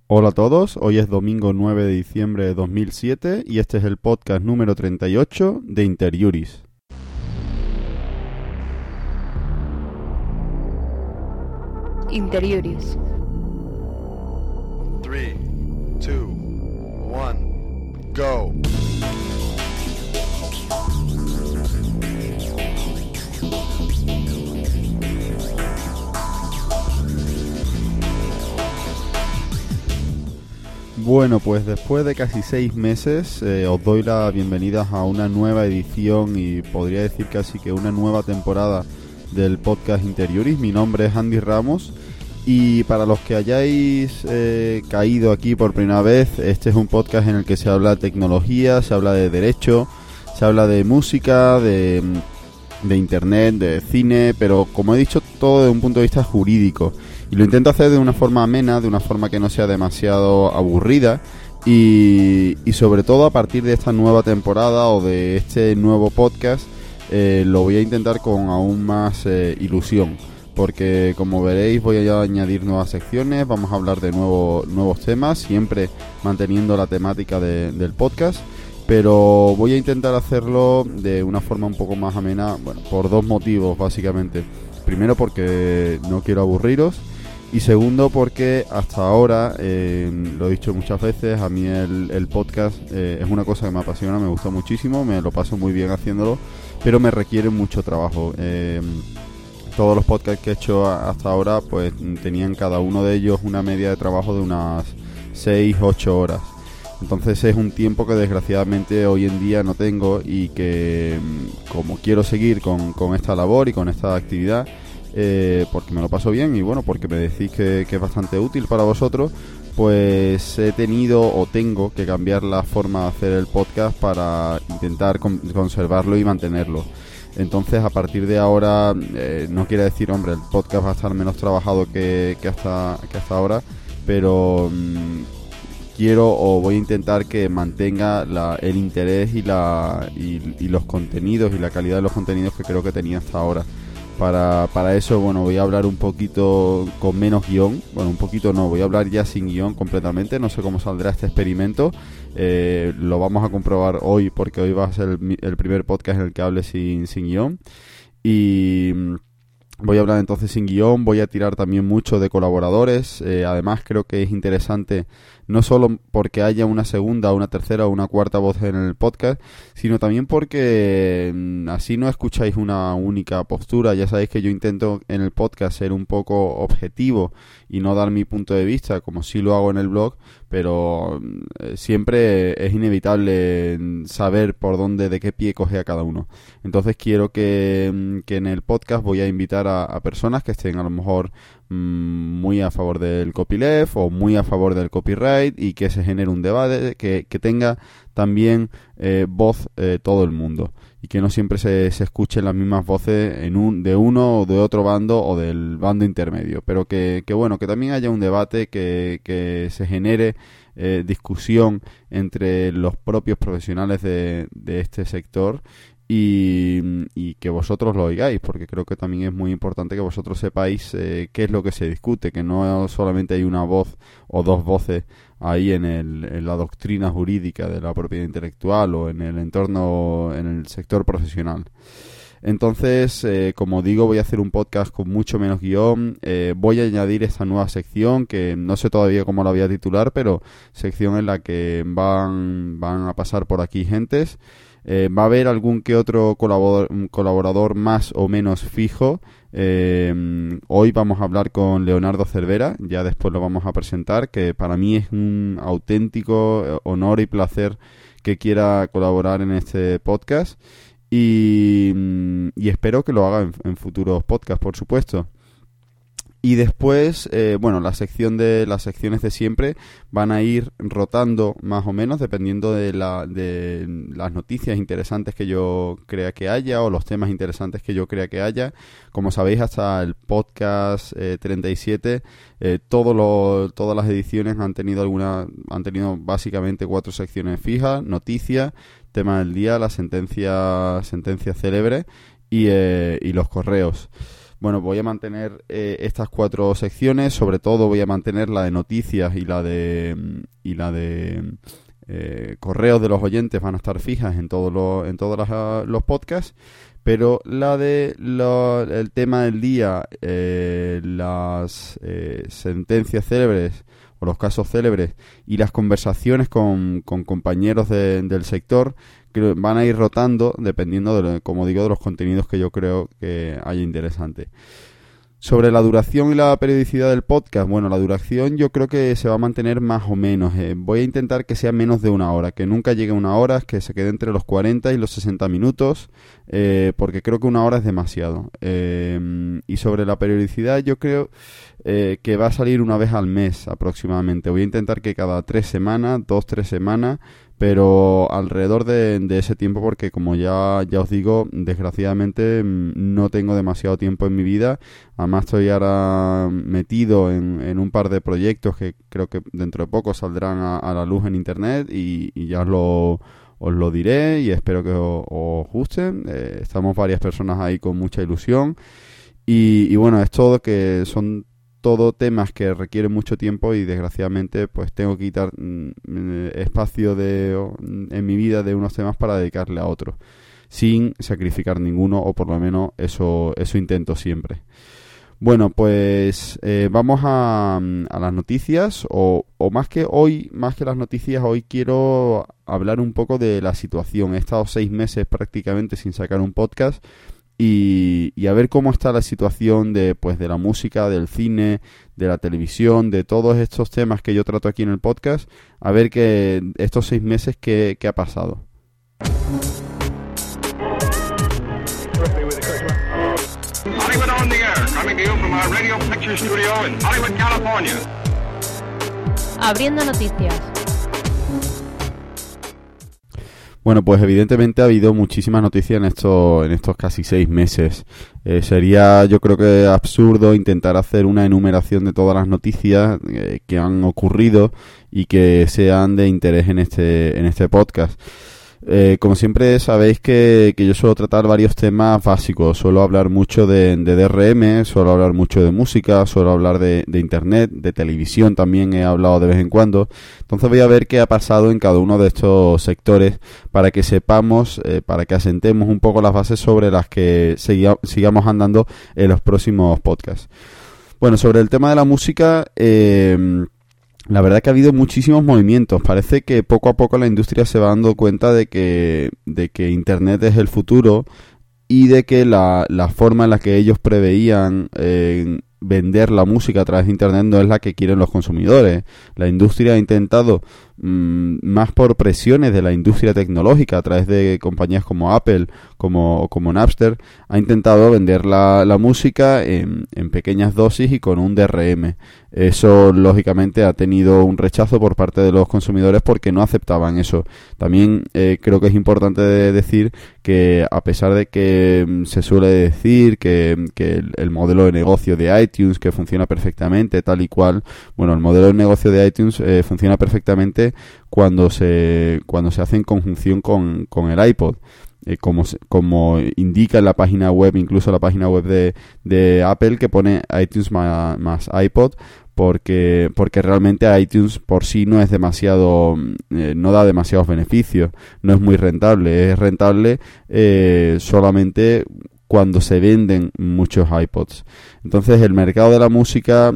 Hola a todos, hoy es domingo 9 de diciembre de 2007 y este es el podcast número 38 de Interiuris. Interiuris. 3, 2, 1, go. Bueno, pues después de casi 6 meses os doy la bienvenida a una nueva edición y podría decir casi que una nueva temporada del podcast Interiuris. Mi nombre es Andy Ramos y para los que hayáis caído aquí por primera vez, este es un podcast en el que se habla de tecnología, se habla de derecho, se habla de música, de internet, de cine, pero como he dicho, todo desde un punto de vista jurídico. Y lo intento hacer de una forma amena, de una forma que no sea demasiado aburrida y sobre todo a partir de esta nueva temporada o de este nuevo podcast lo voy a intentar con aún más ilusión, porque como veréis voy a añadir nuevas secciones, vamos a hablar de nuevos temas, siempre manteniendo la temática del podcast, pero voy a intentar hacerlo de una forma un poco más amena, bueno, por dos motivos básicamente. Primero porque no quiero aburriros y segundo porque hasta ahora, lo he dicho muchas veces, a mí el podcast es una cosa que me apasiona, me gusta muchísimo, me lo paso muy bien haciéndolo, pero me requiere mucho trabajo. Todos los podcasts que he hecho hasta ahora pues tenían cada uno de ellos una media de trabajo de unas 6-8 horas. Entonces es un tiempo que desgraciadamente hoy en día no tengo y que como quiero seguir con esta labor y con esta actividad, porque me lo paso bien y bueno, porque me decís que es bastante útil para vosotros, pues he tenido o tengo que cambiar la forma de hacer el podcast para intentar conservarlo y mantenerlo. Entonces a partir de ahora, no quiere decir, hombre, el podcast va a estar menos trabajado que hasta ahora, pero quiero o voy a intentar que mantenga el interés y los contenidos y la calidad de los contenidos que creo que tenía hasta ahora. Para eso, bueno, voy a hablar un poquito con menos guión. Bueno, un poquito no, voy a hablar ya sin guión completamente. No sé cómo saldrá este experimento. Lo vamos a comprobar hoy porque hoy va a ser el primer podcast en el que hable sin guión. Y voy a hablar entonces sin guión, voy a tirar también mucho de colaboradores. Además creo que es interesante no solo porque haya una segunda, una tercera o una cuarta voz en el podcast, sino también porque así no escucháis una única postura. Ya sabéis que yo intento en el podcast ser un poco objetivo y no dar mi punto de vista como sí lo hago en el blog, pero siempre es inevitable saber por dónde, de qué pie coge a cada uno. Entonces quiero que en el podcast voy a invitar a personas que estén a lo mejor muy a favor del copyleft o muy a favor del copyright y que se genere un debate, que tenga también voz todo el mundo y que no siempre se escuchen las mismas voces de uno o de otro bando o del bando intermedio, pero que bueno, que también haya un debate, que se genere discusión entre los propios profesionales de este sector y que vosotros lo oigáis, porque creo que también es muy importante que vosotros sepáis qué es lo que se discute, que no solamente hay una voz o dos voces ahí en la doctrina jurídica de la propiedad intelectual o en el entorno, en el sector profesional. Entonces, como digo, voy a hacer un podcast con mucho menos guión. Voy a añadir esta nueva sección que no sé todavía cómo la voy a titular, pero sección en la que van a pasar por aquí gentes. Va a haber algún que otro colaborador más o menos fijo. Hoy vamos a hablar con Leonardo Cervera, ya después lo vamos a presentar, que para mí es un auténtico honor y placer que quiera colaborar en este podcast y espero que lo haga en futuros podcasts, por supuesto. Y después, bueno, las secciones de siempre van a ir rotando más o menos dependiendo de las noticias interesantes que yo crea que haya o los temas interesantes que yo crea que haya. Como sabéis, hasta el podcast 37, todas las ediciones han tenido básicamente 4 secciones fijas: noticias, tema del día, la sentencia célebre y los correos. bueno, voy a mantener estas 4 secciones. Sobre todo voy a mantener la de noticias y la de correos de los oyentes. Van a estar fijas en todos los podcasts. Pero el tema del día, las sentencias célebres o los casos célebres y las conversaciones con compañeros del sector, que van a ir rotando dependiendo como digo, de los contenidos que yo creo que haya interesante. Sobre la duración y la periodicidad del podcast, bueno, la duración yo creo que se va a mantener más o menos. Voy a intentar que sea menos de 1 hora, que nunca llegue a 1 hora, que se quede entre los 40 y los 60 minutos, porque creo que 1 hora es demasiado. Y sobre la periodicidad yo creo que va a salir una vez al mes aproximadamente. Voy a intentar que cada 3 semanas, 2-3 semanas, pero alrededor de ese tiempo, porque como ya os digo, desgraciadamente no tengo demasiado tiempo en mi vida. Además estoy ahora metido en un par de proyectos que creo que dentro de poco saldrán a la luz en internet y ya os lo diré y espero que os gusten. Estamos varias personas ahí con mucha ilusión y bueno, es todo que son todo temas que requieren mucho tiempo y desgraciadamente pues tengo que quitar espacio en mi vida de unos temas para dedicarle a otros, sin sacrificar ninguno, o por lo menos eso intento siempre. Bueno, pues vamos a las noticias, o más que las noticias, hoy quiero hablar un poco de la situación. He estado 6 meses prácticamente sin sacar un podcast y a ver cómo está la situación de la música, del cine, de la televisión, de todos estos temas que yo trato aquí en el podcast, a ver que estos 6 meses qué ha pasado. Hollywood on the air, coming to you from our radio picture studio in Hollywood, California. Abriendo noticias. Bueno, pues evidentemente ha habido muchísimas noticias en estos casi 6 meses. Sería, yo creo que absurdo intentar hacer una enumeración de todas las noticias que han ocurrido y que sean de interés en este podcast. Como siempre sabéis que yo suelo tratar varios temas básicos. Suelo hablar mucho de DRM, suelo hablar mucho de música, suelo hablar de internet, de televisión también he hablado de vez en cuando. Entonces voy a ver qué ha pasado en cada uno de estos sectores para que sepamos, para que asentemos un poco las bases sobre las que sigamos andando en los próximos podcasts. Bueno, sobre el tema de la música, la verdad que ha habido muchísimos movimientos. Parece que poco a poco la industria se va dando cuenta de que Internet es el futuro y de que la forma en la que ellos preveían vender la música a través de Internet no es la que quieren los consumidores. La industria ha intentado, más por presiones de la industria tecnológica a través de compañías como Apple, como Napster, ha intentado vender la música en pequeñas dosis y con un DRM. Eso lógicamente ha tenido un rechazo por parte de los consumidores porque no aceptaban eso. También creo que es importante decir que a pesar de que se suele decir que el modelo de negocio de iTunes, que funciona perfectamente tal y cual, bueno, el modelo de negocio de iTunes funciona perfectamente cuando se hace en conjunción con el iPod. Como indica en la página web, incluso la página web de Apple, que pone iTunes más iPod, porque realmente iTunes por sí no es demasiado, no da demasiados beneficios, no es muy rentable, es rentable solamente cuando se venden muchos iPods. Entonces el mercado de la música,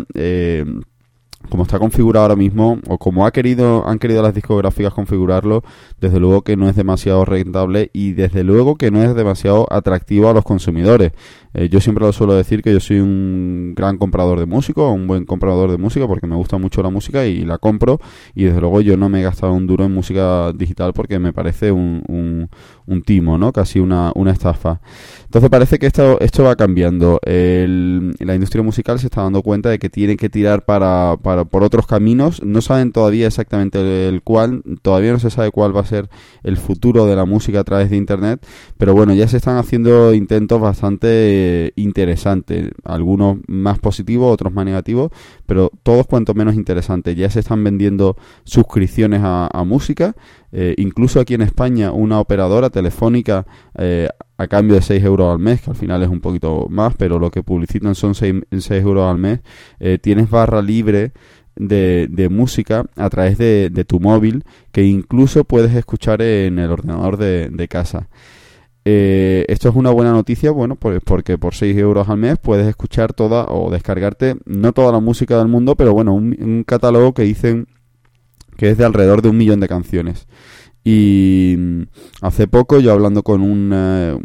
como está configurado ahora mismo, o como han querido las discográficas configurarlo, desde luego que no es demasiado rentable y desde luego que no es demasiado atractivo a los consumidores. Yo siempre lo suelo decir que yo soy un gran comprador de música, un buen comprador de música, porque me gusta mucho la música y la compro, y desde luego yo no me he gastado un duro en música digital porque me parece un timo, ¿no? Casi una estafa. Entonces parece que esto va cambiando. La industria musical se está dando cuenta de que tienen que tirar por otros caminos. No saben todavía exactamente el cuál, todavía no se sabe cuál va a ser el futuro de la música a través de Internet, pero bueno, ya se están haciendo intentos bastante interesantes, algunos más positivos, otros más negativos, pero todos cuanto menos interesantes. Ya se están vendiendo suscripciones a música, incluso aquí en España una operadora telefónica a cambio de 6 euros al mes, que al final es un poquito más, pero lo que publicitan son 6 euros al mes, tienes barra libre de música a través de tu móvil, que incluso puedes escuchar en el ordenador de casa. Esto es una buena noticia, bueno, pues porque por 6 euros al mes puedes escuchar toda o descargarte, no toda la música del mundo, pero bueno, un catálogo que dicen que es de alrededor de 1 millón de canciones. Y hace poco yo, hablando con un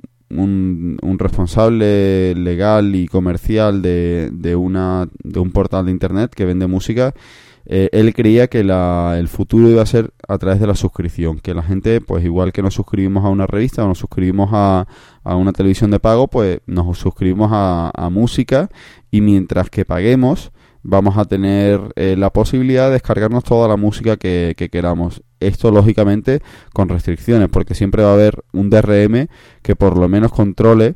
responsable legal y comercial de un portal de internet que vende música, él creía que el futuro iba a ser a través de la suscripción, que la gente, pues igual que nos suscribimos a una revista o nos suscribimos a una televisión de pago, pues nos suscribimos a música, y mientras que paguemos vamos a tener la posibilidad de descargarnos toda la música que queramos. Esto, lógicamente, con restricciones, porque siempre va a haber un DRM que por lo menos controle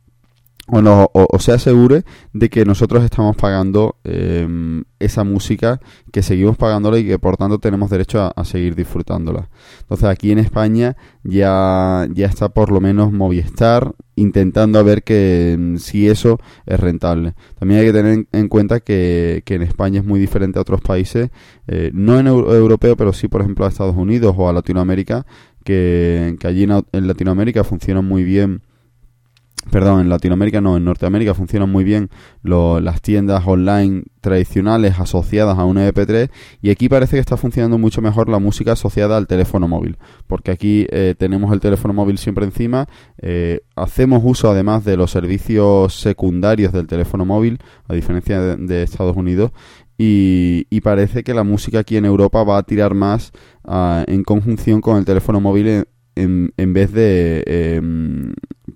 o se asegure de que nosotros estamos pagando esa música, que seguimos pagándola y que por tanto tenemos derecho a seguir disfrutándola. Entonces aquí en España ya está por lo menos Movistar intentando a ver que si eso es rentable. También hay que tener en cuenta que en España es muy diferente a otros países, no en europeo, pero sí por ejemplo a Estados Unidos o a Latinoamérica, que allí en Latinoamérica funcionan muy bien. Perdón, en Latinoamérica no, en Norteamérica funcionan muy bien las tiendas online tradicionales asociadas a una MP3, y aquí parece que está funcionando mucho mejor la música asociada al teléfono móvil, porque aquí tenemos el teléfono móvil siempre encima, hacemos uso además de los servicios secundarios del teléfono móvil, a diferencia de Estados Unidos, y parece que la música aquí en Europa va a tirar más en conjunción con el teléfono móvil en vez de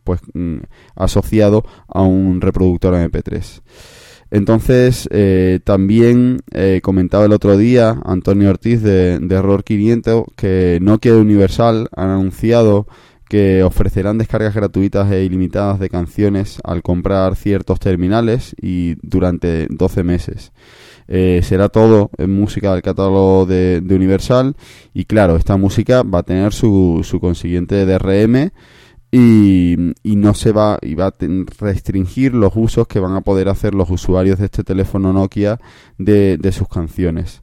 asociado a un reproductor MP3. Entonces, también comentaba el otro día Antonio Ortiz de Error 500 que Nokia y Universal han anunciado que ofrecerán descargas gratuitas e ilimitadas de canciones al comprar ciertos terminales y durante 12 meses. Será todo en música del catálogo de Universal, y claro, esta música va a tener su consiguiente DRM y no se va a restringir los usos que van a poder hacer los usuarios de este teléfono Nokia de sus canciones.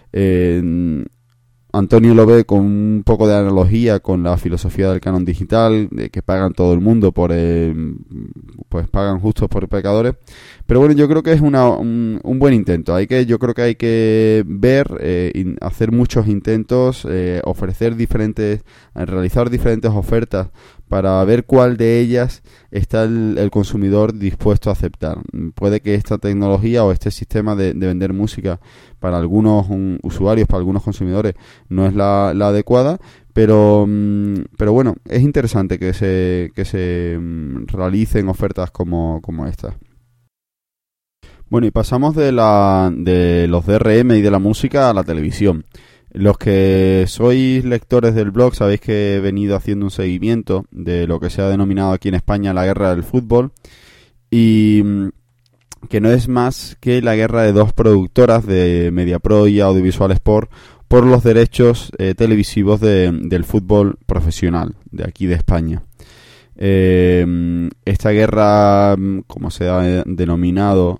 Antonio lo ve con un poco de analogía con la filosofía del canon digital, de que pagan todo el mundo pues pagan justos por pecadores. Pero bueno, yo creo que es un buen intento. Yo creo que hay que ver, hacer muchos intentos, realizar diferentes ofertas para ver cuál de ellas está el consumidor dispuesto a aceptar. Puede que esta tecnología o este sistema de vender música para algunos usuarios, para algunos consumidores, no es la adecuada, pero bueno, es interesante que se realicen ofertas como esta. Bueno, y pasamos de los DRM y de la música a la televisión. Los que sois lectores del blog sabéis que he venido haciendo un seguimiento de lo que se ha denominado aquí en España la guerra del fútbol, y que no es más que la guerra de dos productoras de MediaPro y Audiovisual Sport por los derechos televisivos del fútbol profesional de aquí de España. Esta guerra, como se ha denominado,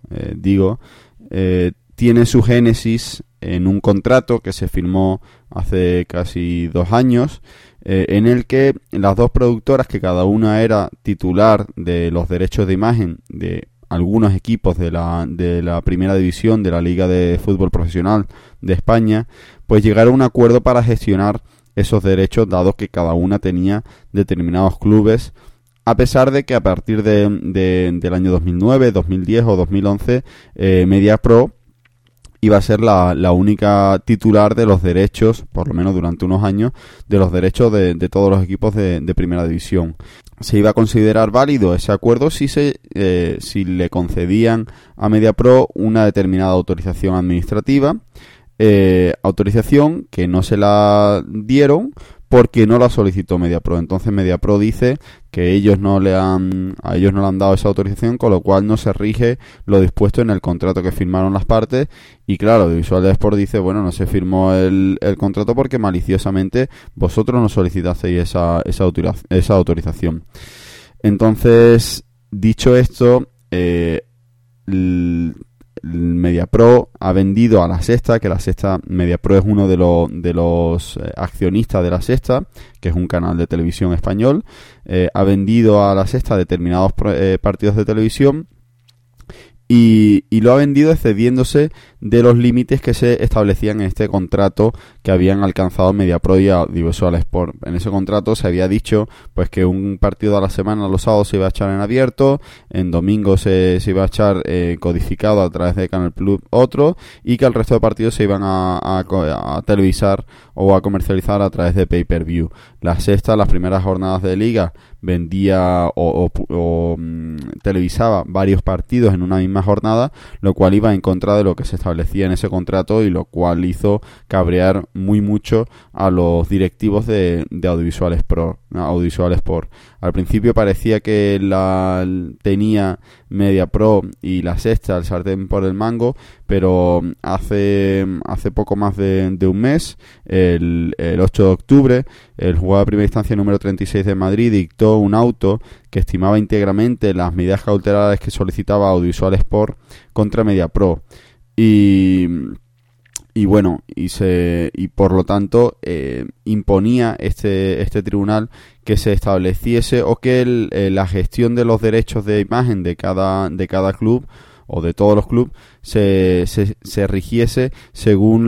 tiene su génesis en un contrato que se firmó hace casi 2 años, en el que las dos productoras, que cada una era titular de los derechos de imagen de algunos equipos de la primera división de la Liga de Fútbol Profesional de España, pues llegaron a un acuerdo para gestionar esos derechos, dado que cada una tenía determinados clubes, a pesar de que a partir del año 2009, 2010 o 2011, MediaPro iba a ser la única titular de los derechos, por lo menos durante unos años, de los derechos de todos los equipos de primera división. Se iba a considerar válido ese acuerdo si le concedían a MediaPro una determinada autorización administrativa, autorización que no se la dieron porque no la solicitó MediaPro. Entonces MediaPro dice que a ellos no le han dado esa autorización, con lo cual no se rige lo dispuesto en el contrato que firmaron las partes. Y claro, Audiovisual Sport dice, bueno, no se firmó el contrato porque maliciosamente vosotros no solicitasteis esa autorización. Entonces, dicho esto, MediaPro ha vendido a La Sexta, que La Sexta, MediaPro es uno de los accionistas de La Sexta, que es un canal de televisión español. Ha vendido a La Sexta determinados partidos de televisión y lo ha vendido excediéndose de los límites que se establecían en este contrato que habían alcanzado MediaPro y Audiovisual Sport. En ese contrato se había dicho pues que un partido a la semana los sábados se iba a echar en abierto, en domingo se iba a echar codificado a través de Canal Plus otro, y que el resto de partidos se iban a televisar o a comercializar a través de pay-per-view. La Sexta, las primeras jornadas de liga, vendía o televisaba varios partidos en una misma jornada, lo cual iba en contra de lo que se establecía en ese contrato y lo cual hizo cabrear muy mucho a los directivos de Audiovisual Sport. Al principio parecía que tenía MediaPro y La Sexta el sartén por el mango, pero hace poco más de un mes, el 8 de octubre, el juzgado de primera instancia número 36 de Madrid dictó un auto que estimaba íntegramente las medidas cautelares que solicitaba Audiovisual Sport contra MediaPro. Y por lo tanto imponía este tribunal que se estableciese o que la gestión de los derechos de imagen de cada club o de todos los clubes se rigiese según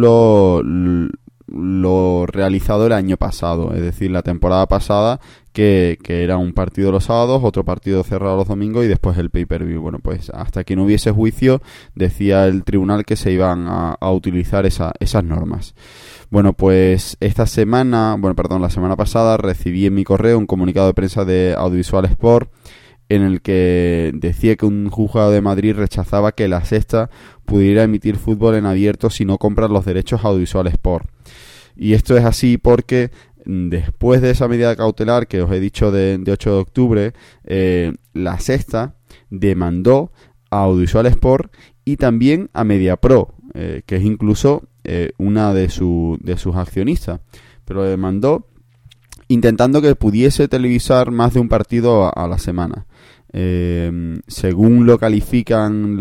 lo realizado el año pasado, es decir, la temporada pasada, que era un partido los sábados, otro partido cerrado los domingos y después el pay-per-view. Bueno, pues hasta que no hubiese juicio, decía el tribunal que se iban a utilizar esas normas. Bueno, pues la semana pasada recibí en mi correo un comunicado de prensa de Audiovisual Sport en el que decía que un juzgado de Madrid rechazaba que La Sexta pudiera emitir fútbol en abierto si no compran los derechos a Audiovisual Sport. Y esto es así porque después de esa medida cautelar que os he dicho de 8 de octubre, La Sexta demandó a Audiovisual Sport y también a MediaPro, que es incluso una de sus accionistas, pero demandó intentando que pudiese televisar más de un partido a la semana. Según lo califican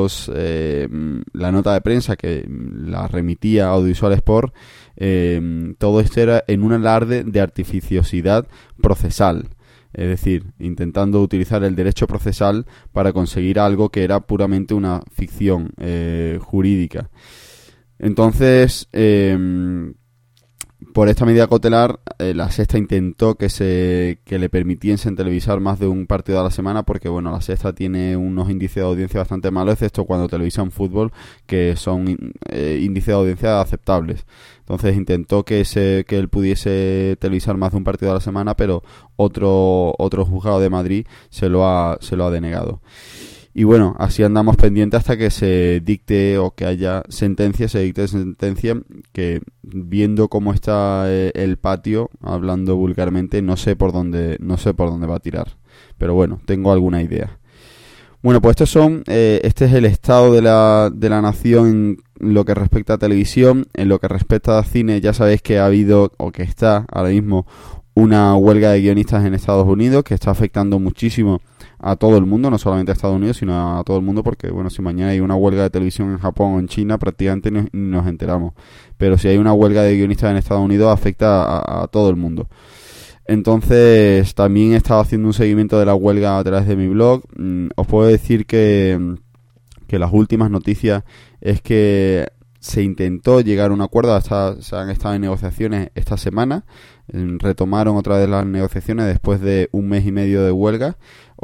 la nota de prensa que la remitía Audiovisual Sport, todo esto era en un alarde de artificiosidad procesal, es decir, intentando utilizar el derecho procesal para conseguir algo que era puramente una ficción jurídica. Entonces, por esta medida cautelar, La Sexta intentó que le permitiesen televisar más de un partido a la semana, porque bueno, La Sexta tiene unos índices de audiencia bastante malos, excepto cuando televisan fútbol, que son índices de audiencia aceptables. Entonces intentó que él pudiese televisar más de un partido a la semana, pero otro juzgado de Madrid se lo ha denegado. Y bueno, así andamos pendientes hasta que se dicte o que haya sentencia, que viendo cómo está el patio, hablando vulgarmente, no sé por dónde va a tirar. Pero bueno, tengo alguna idea. Bueno, pues este es el estado de la nación en lo que respecta a televisión. En lo que respecta a cine, ya sabéis que ha habido, o que está ahora mismo, una huelga de guionistas en Estados Unidos que está afectando muchísimo a todo el mundo, no solamente a Estados Unidos, sino a todo el mundo, porque bueno, si mañana hay una huelga de televisión en Japón o en China, prácticamente nos enteramos. Pero si hay una huelga de guionistas en Estados Unidos, afecta a todo el mundo. Entonces, también he estado haciendo un seguimiento de la huelga a través de mi blog. Os puedo decir que las últimas noticias es que se intentó llegar a un acuerdo, se han estado en negociaciones esta semana, retomaron otra vez las negociaciones después de un mes y medio de huelga,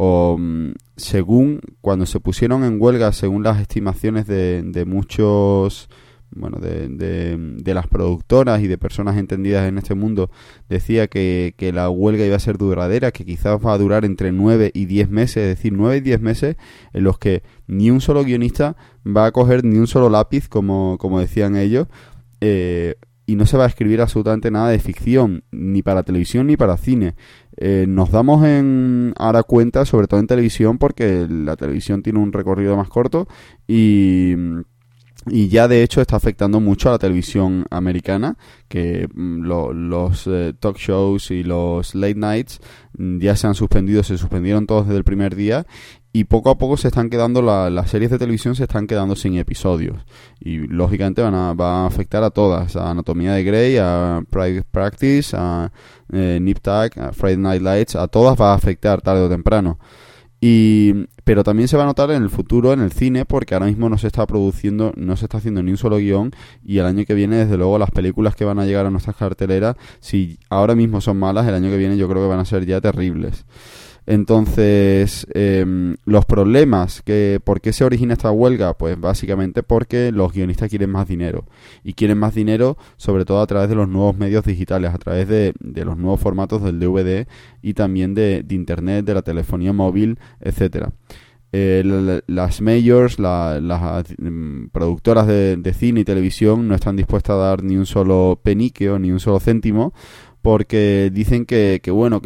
según cuando se pusieron en huelga, según las estimaciones de muchos, bueno, de las productoras y de personas entendidas en este mundo, decía que la huelga iba a ser duradera, que quizás va a durar entre 9 y 10 meses, es decir, 9 y 10 meses en los que ni un solo guionista va a coger ni un solo lápiz, como decían ellos, y no se va a escribir absolutamente nada de ficción, ni para televisión ni para cine. Nos damos ahora cuenta, sobre todo en televisión, porque la televisión tiene un recorrido más corto y ya de hecho está afectando mucho a la televisión americana, que los talk shows y los late nights ya se suspendieron todos desde el primer día, y poco a poco se están quedando las series de televisión se están quedando sin episodios, y lógicamente va a afectar a todas, a Anatomía de Grey, a Private Practice, a Nip Tuck, a Friday Night Lights, a todas va a afectar tarde o temprano. Pero también se va a notar en el futuro en el cine, porque ahora mismo no se está haciendo ni un solo guión, y el año que viene, desde luego, las películas que van a llegar a nuestras carteleras, si ahora mismo son malas, el año que viene yo creo que van a ser ya terribles. Entonces, los problemas, ¿por qué se origina esta huelga? Pues básicamente porque los guionistas quieren más dinero. Y quieren más dinero sobre todo a través de los nuevos medios digitales, a través de los nuevos formatos del DVD y también de Internet, de la telefonía móvil, etcétera. Las majors, las productoras de cine y televisión no están dispuestas a dar ni un solo penique o ni un solo céntimo, porque dicen que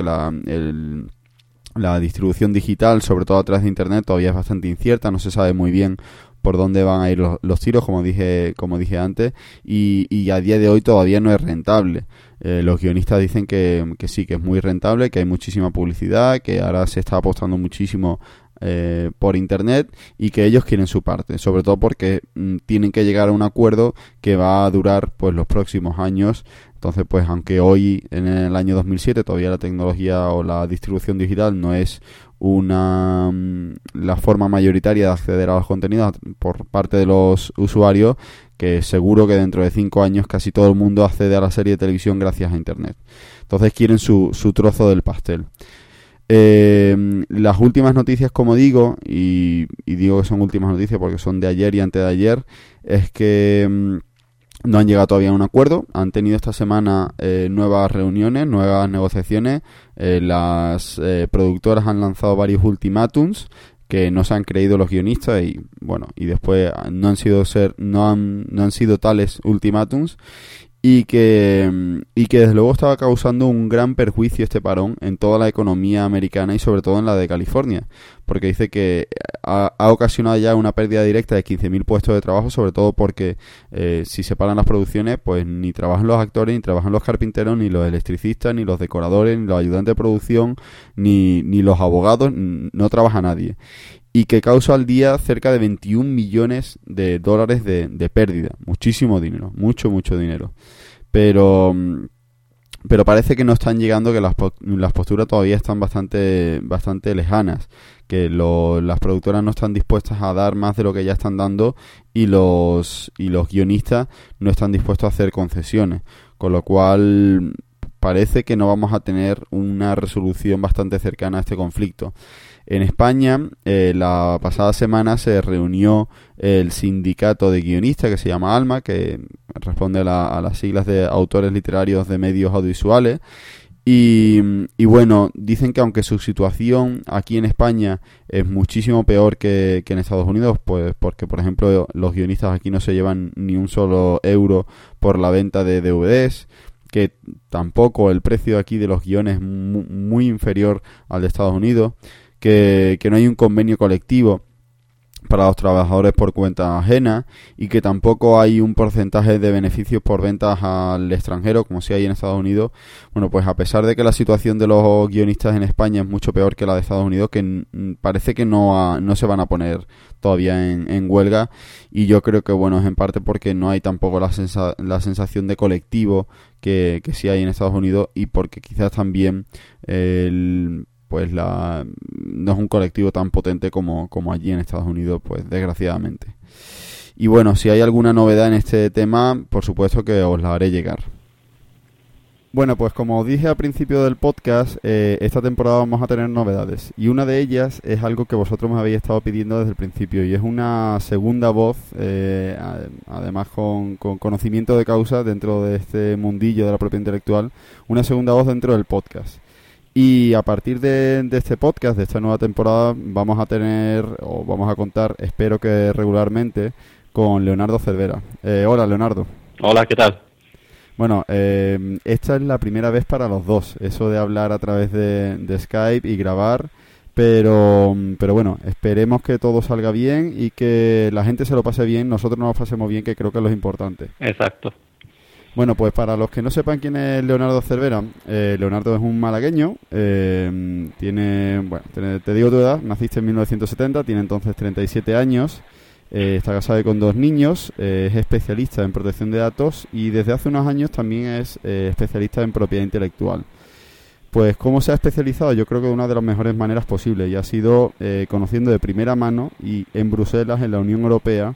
la distribución digital, sobre todo a través de Internet, todavía es bastante incierta, no se sabe muy bien por dónde van a ir los tiros, como dije antes, y a día de hoy todavía no es rentable. Los guionistas dicen que sí, que es muy rentable, que hay muchísima publicidad, que ahora se está apostando muchísimo por Internet, y que ellos quieren su parte, sobre todo porque tienen que llegar a un acuerdo que va a durar pues los próximos años. Entonces, pues aunque hoy, en el año 2007, todavía la tecnología o la distribución digital no es la forma mayoritaria de acceder a los contenidos por parte de los usuarios, que seguro que dentro de 5 años casi todo el mundo accede a la serie de televisión gracias a Internet. Entonces quieren su trozo del pastel. Las últimas noticias, como digo, y digo que son últimas noticias porque son de ayer y antes de ayer, es que no han llegado todavía a un acuerdo. Han tenido esta semana nuevas reuniones, nuevas negociaciones. Las productoras han lanzado varios ultimátums que no se han creído los guionistas, y bueno, y después no han sido tales ultimátums, y que desde luego estaba causando un gran perjuicio este parón en toda la economía americana y sobre todo en la de California, porque dice que ha ocasionado ya una pérdida directa de 15.000 puestos de trabajo, sobre todo porque si se paran las producciones, pues ni trabajan los actores, ni trabajan los carpinteros, ni los electricistas, ni los decoradores, ni los ayudantes de producción, ni los abogados, no trabaja nadie. Y que causa al día cerca de 21 millones de dólares de pérdida. Muchísimo dinero, mucho dinero. Pero parece que no están llegando, que las posturas todavía están bastante lejanas, que las productoras no están dispuestas a dar más de lo que ya están dando, y los guionistas no están dispuestos a hacer concesiones, con lo cual parece que no vamos a tener una resolución bastante cercana a este conflicto. En España, la pasada semana se reunió el sindicato de guionistas, que se llama ALMA, que responde a las siglas de Autores Literarios de Medios Audiovisuales. Y bueno, dicen que aunque su situación aquí en España es muchísimo peor que en Estados Unidos, pues porque, por ejemplo, los guionistas aquí no se llevan ni un solo euro por la venta de DVDs, que tampoco el precio aquí de los guiones es muy inferior al de Estados Unidos, que no hay un convenio colectivo para los trabajadores por cuenta ajena, y que tampoco hay un porcentaje de beneficios por ventas al extranjero como si hay en Estados Unidos. Bueno, pues a pesar de que la situación de los guionistas en España es mucho peor que la de Estados Unidos, que parece que no se van a poner todavía en huelga, y yo creo que bueno, es en parte porque no hay tampoco la sensación de colectivo que sí hay en Estados Unidos, y porque quizás también no es un colectivo tan potente como allí en Estados Unidos, pues desgraciadamente. Y bueno, si hay alguna novedad en este tema, por supuesto que os la haré llegar. Bueno, pues como os dije al principio del podcast, esta temporada vamos a tener novedades, y una de ellas es algo que vosotros me habéis estado pidiendo desde el principio, y es una segunda voz, además con conocimiento de causa dentro de este mundillo de la propiedad intelectual, una segunda voz dentro del podcast. Y a partir de este podcast, de esta nueva temporada, vamos a contar, espero que regularmente, con Leonardo Cervera. Hola, Leonardo. Hola, ¿qué tal? Bueno, esta es la primera vez para los dos, eso de hablar a través de Skype y grabar, pero bueno, esperemos que todo salga bien y que la gente se lo pase bien, nosotros nos lo pasemos bien, que creo que es lo importante. Exacto. Bueno, pues para los que no sepan quién es Leonardo Cervera, Leonardo es un malagueño, te digo tu edad, naciste en 1970, tiene entonces 37 años, está casado con 2 niños, es especialista en protección de datos y desde hace unos años también es especialista en propiedad intelectual. Pues cómo se ha especializado, yo creo que de una de las mejores maneras posibles, y ha sido conociendo de primera mano y en Bruselas, en la Unión Europea,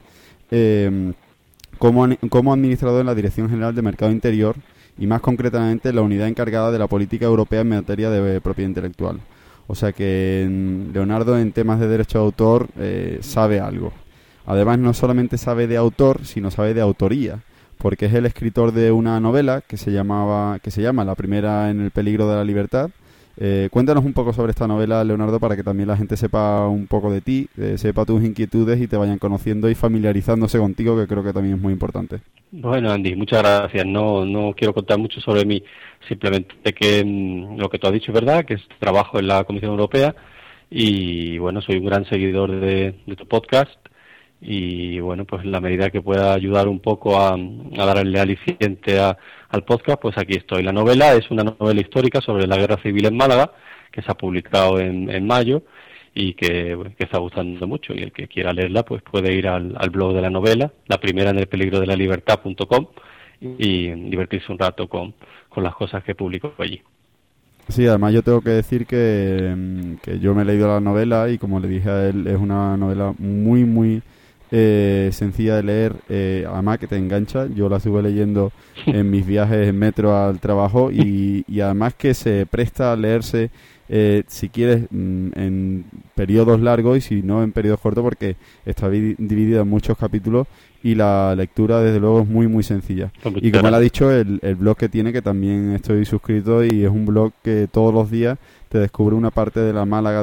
como administrador en la Dirección General de Mercado Interior y más concretamente la unidad encargada de la política europea en materia de propiedad intelectual. O sea que Leonardo en temas de derecho de autor sabe algo. Además no solamente sabe de autor, sino sabe de autoría, porque es el escritor de una novela que se llama La primera en el peligro de la libertad. Cuéntanos un poco sobre esta novela, Leonardo, para que también la gente sepa un poco de ti, sepa tus inquietudes y te vayan conociendo y familiarizándose contigo, que creo que también es muy importante. Bueno, Andy, muchas gracias. No quiero contar mucho sobre mí, simplemente que lo que tú has dicho es verdad, que trabajo en la Comisión Europea y bueno, soy un gran seguidor de tu podcast y bueno, pues en la medida que pueda ayudar un poco a darle aliciente al podcast, pues aquí estoy. La novela es una novela histórica sobre la guerra civil en Málaga, que se ha publicado en mayo y que está gustando mucho, y el que quiera leerla pues puede ir al blog de la novela, la primera en el peligro de la libertad.com, y divertirse un rato con las cosas que publico allí. Sí, además yo tengo que decir que yo me he leído la novela y como le dije a él, es una novela muy sencilla de leer, además que te engancha. Yo la estuve leyendo en mis viajes en metro al trabajo y además que se presta a leerse si quieres en periodos largos y si no en periodos cortos, porque está dividida en muchos capítulos y la lectura desde luego es muy sencilla. Y como él ha dicho, el blog que tiene, que también estoy suscrito, y es un blog que todos los días te descubre una parte de la Málaga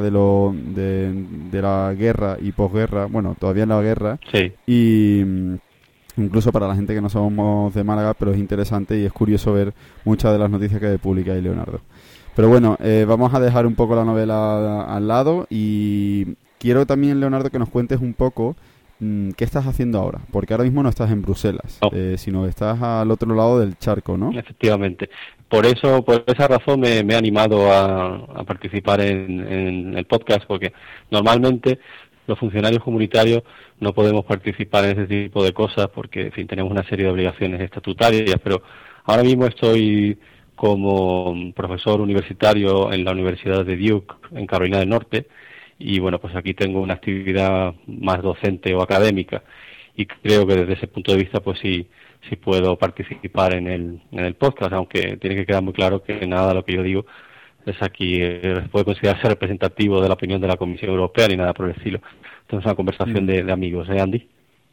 de la guerra y posguerra, bueno, todavía en la guerra, sí. Y incluso para la gente que no somos de Málaga, pero es interesante y es curioso ver muchas de las noticias que publica ahí Leonardo. Pero bueno, vamos a dejar un poco la novela al lado y quiero también, Leonardo, que nos cuentes un poco qué estás haciendo ahora, porque ahora mismo no estás en Bruselas, sino que estás al otro lado del charco, ¿no? Efectivamente. Por esa razón me he animado a participar en el podcast, porque normalmente los funcionarios comunitarios no podemos participar en ese tipo de cosas porque, en fin, tenemos una serie de obligaciones estatutarias, pero ahora mismo estoy como profesor universitario en la Universidad de Duke, en Carolina del Norte, y bueno, pues aquí tengo una actividad más docente o académica, y creo que desde ese punto de vista pues sí puedo participar en el podcast, aunque tiene que quedar muy claro que nada de lo que yo digo es aquí puede considerarse representativo de la opinión de la Comisión Europea ni nada por el estilo. Entonces es una conversación de amigos, Andy?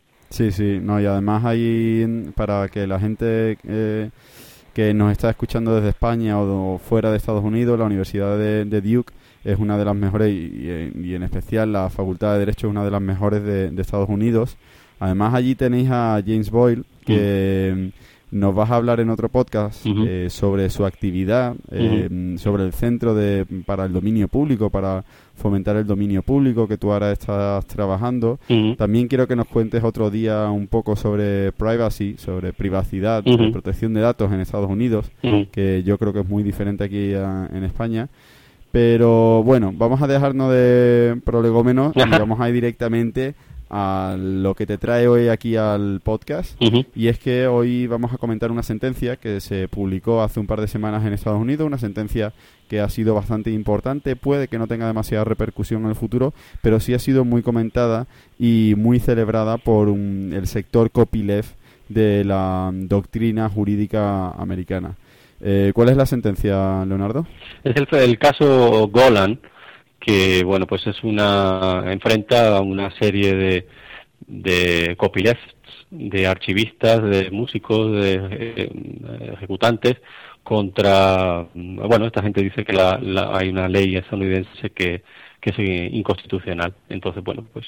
Sí, no, y además hay, para que la gente que nos está escuchando desde España o fuera de Estados Unidos, la Universidad de Duke es una de las mejores y en especial la Facultad de Derecho es una de las mejores de Estados Unidos. Además allí tenéis a James Boyle, que nos vas a hablar en otro podcast sobre su actividad, sobre el Centro para el Dominio Público, para fomentar el dominio público, que tú ahora estás trabajando. También quiero que nos cuentes otro día un poco sobre privacy, sobre privacidad, sobre protección de datos en Estados Unidos, que yo creo que es muy diferente aquí en España. Pero bueno, vamos a dejarnos de prolegómenos y vamos a ir directamente a lo que te trae hoy aquí al podcast. Y es que hoy vamos a comentar una sentencia que se publicó hace un par de semanas en Estados Unidos, una sentencia que ha sido bastante importante, puede que no tenga demasiada repercusión en el futuro, pero sí ha sido muy comentada y muy celebrada por el sector copyleft de la doctrina jurídica americana. ¿Cuál es la sentencia, Leonardo? Es el caso Golan, que bueno, pues enfrenta a una serie de copylefts, de archivistas, de músicos, de ejecutantes contra, bueno, esta gente dice que hay una ley estadounidense que es inconstitucional. Entonces, bueno, pues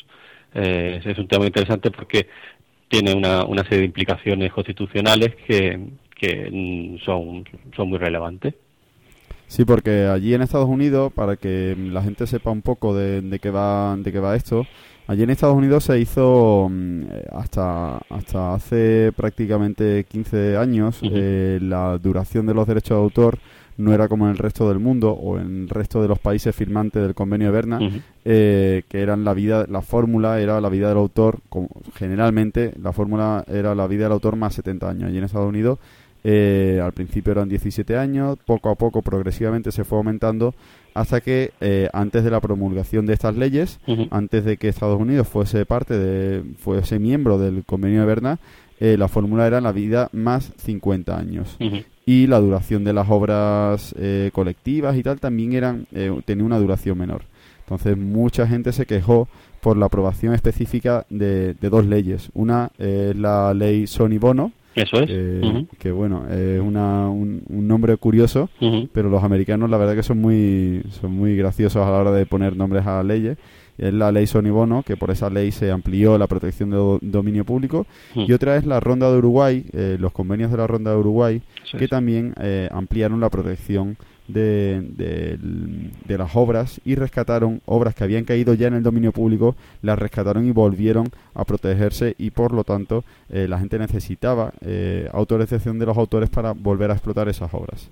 es un tema interesante porque tiene una serie de implicaciones constitucionales que que son muy relevantes. Sí, porque allí en Estados Unidos, para que la gente sepa un poco de qué va esto, allí en Estados Unidos se hizo hasta hace prácticamente 15 años. La duración de los derechos de autor no era como en el resto del mundo o en el resto de los países firmantes del Convenio de Berna, que eran la fórmula era la vida del autor, generalmente la fórmula era la vida del autor más 70 años. Allí en Estados Unidos al principio eran 17 años, poco a poco, progresivamente se fue aumentando hasta que antes de la promulgación de estas leyes, antes de que Estados Unidos fuese miembro del Convenio de Berna, la fórmula era la vida más 50 años. Y la duración de las obras colectivas y tal también tenía una duración menor. Entonces mucha gente se quejó por la aprobación específica de dos leyes. Una es la ley Sony-Bono. Eso es. Que bueno, es un nombre curioso, pero los americanos la verdad que son muy graciosos a la hora de poner nombres a las leyes. Es la ley Sony-Bono, que por esa ley se amplió la protección de dominio público. Y otra es la Ronda de Uruguay, los convenios de la Ronda de Uruguay, que también ampliaron la protección de las obras y rescataron obras que habían caído ya en el dominio público, las rescataron y volvieron a protegerse, y por lo tanto la gente necesitaba autorización de los autores para volver a explotar esas obras.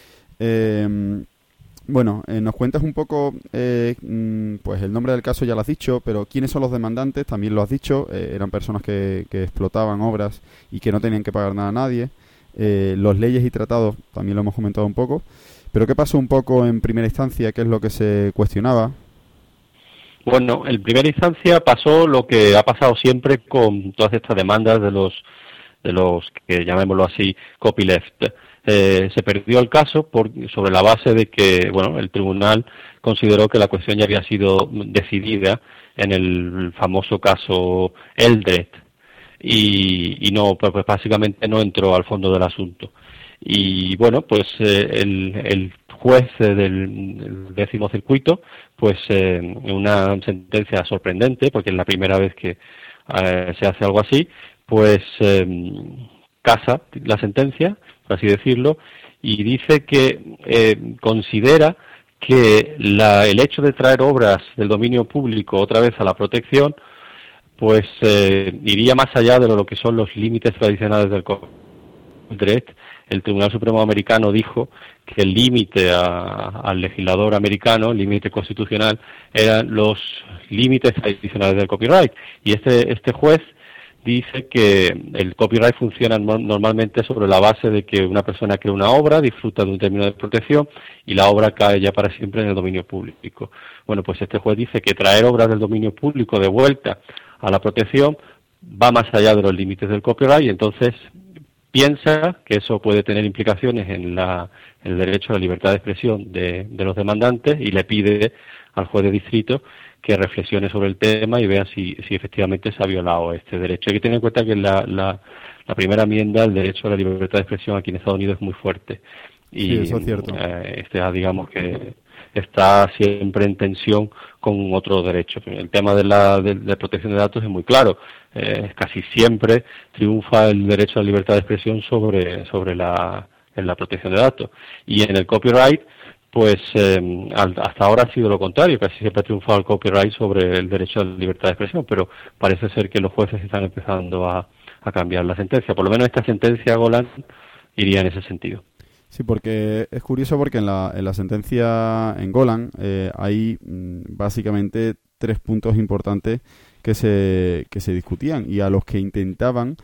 Bueno, nos cuentas un poco, pues el nombre del caso ya lo has dicho, pero ¿quiénes son los demandantes? También lo has dicho, eran personas que explotaban obras y que no tenían que pagar nada a nadie. Los leyes y tratados también lo hemos comentado un poco, pero ¿qué pasó un poco en primera instancia? ¿Qué es lo que se cuestionaba? Bueno, en primera instancia pasó lo que ha pasado siempre con todas estas demandas de los que, llamémoslo así, copyleft. Se perdió el caso sobre la base de que, bueno, el tribunal consideró que la cuestión ya había sido decidida en el famoso caso Eldred y no, pues básicamente no entró al fondo del asunto. Y bueno, pues el juez del 10º circuito, pues una sentencia sorprendente, porque es la primera vez que se hace algo así, pues casa la sentencia, por así decirlo, y dice que considera que el hecho de traer obras del dominio público otra vez a la protección, pues iría más allá de lo que son los límites tradicionales del copyright. El Tribunal Supremo americano dijo que el límite al legislador americano, el límite constitucional, eran los límites tradicionales del copyright. Y este juez dice que el copyright funciona normalmente sobre la base de que una persona crea una obra, disfruta de un término de protección y la obra cae ya para siempre en el dominio público. Bueno, pues este juez dice que traer obras del dominio público de vuelta a la protección va más allá de los límites del copyright, y entonces piensa que eso puede tener implicaciones en el derecho a la libertad de expresión de los demandantes, y le pide al juez de distrito que reflexione sobre el tema y vea si efectivamente se ha violado este derecho. Hay que tener en cuenta que la primera enmienda, el derecho a la libertad de expresión aquí en Estados Unidos, es muy fuerte. Y sí, eso es cierto. Digamos que está siempre en tensión con otros derechos. El tema de la protección de datos es muy claro. Casi siempre triunfa el derecho a la libertad de expresión sobre la protección de datos. Y en el copyright, pues hasta ahora ha sido lo contrario, casi siempre ha triunfado el copyright sobre el derecho a la libertad de expresión, pero parece ser que los jueces están empezando a cambiar la sentencia. Por lo menos esta sentencia, Golan, iría en ese sentido. Sí, porque es curioso porque en la sentencia en Golan hay básicamente 3 puntos importantes que se discutían y a los que intentaban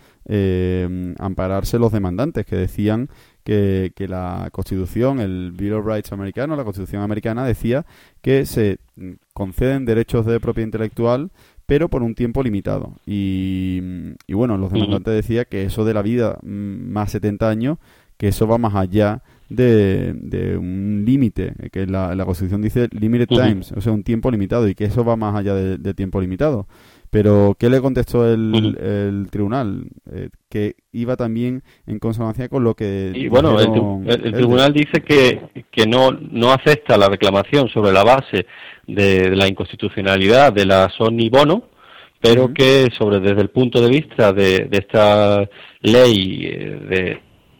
ampararse los demandantes, que decían que la Constitución, el Bill of Rights americano, la Constitución americana, decía que se conceden derechos de propiedad intelectual, pero por un tiempo limitado. Y bueno, los demandantes decían que eso de la vida más 70 años, que eso va más allá de un límite, que la Constitución dice limited times, o sea, un tiempo limitado, y que eso va más allá de tiempo limitado. Pero, ¿qué le contestó el tribunal? Que iba también en consonancia con lo que... Y bueno, el tribunal dice que no acepta la reclamación sobre la base de la inconstitucionalidad de la Sony-Bono, pero que desde el punto de vista de esta ley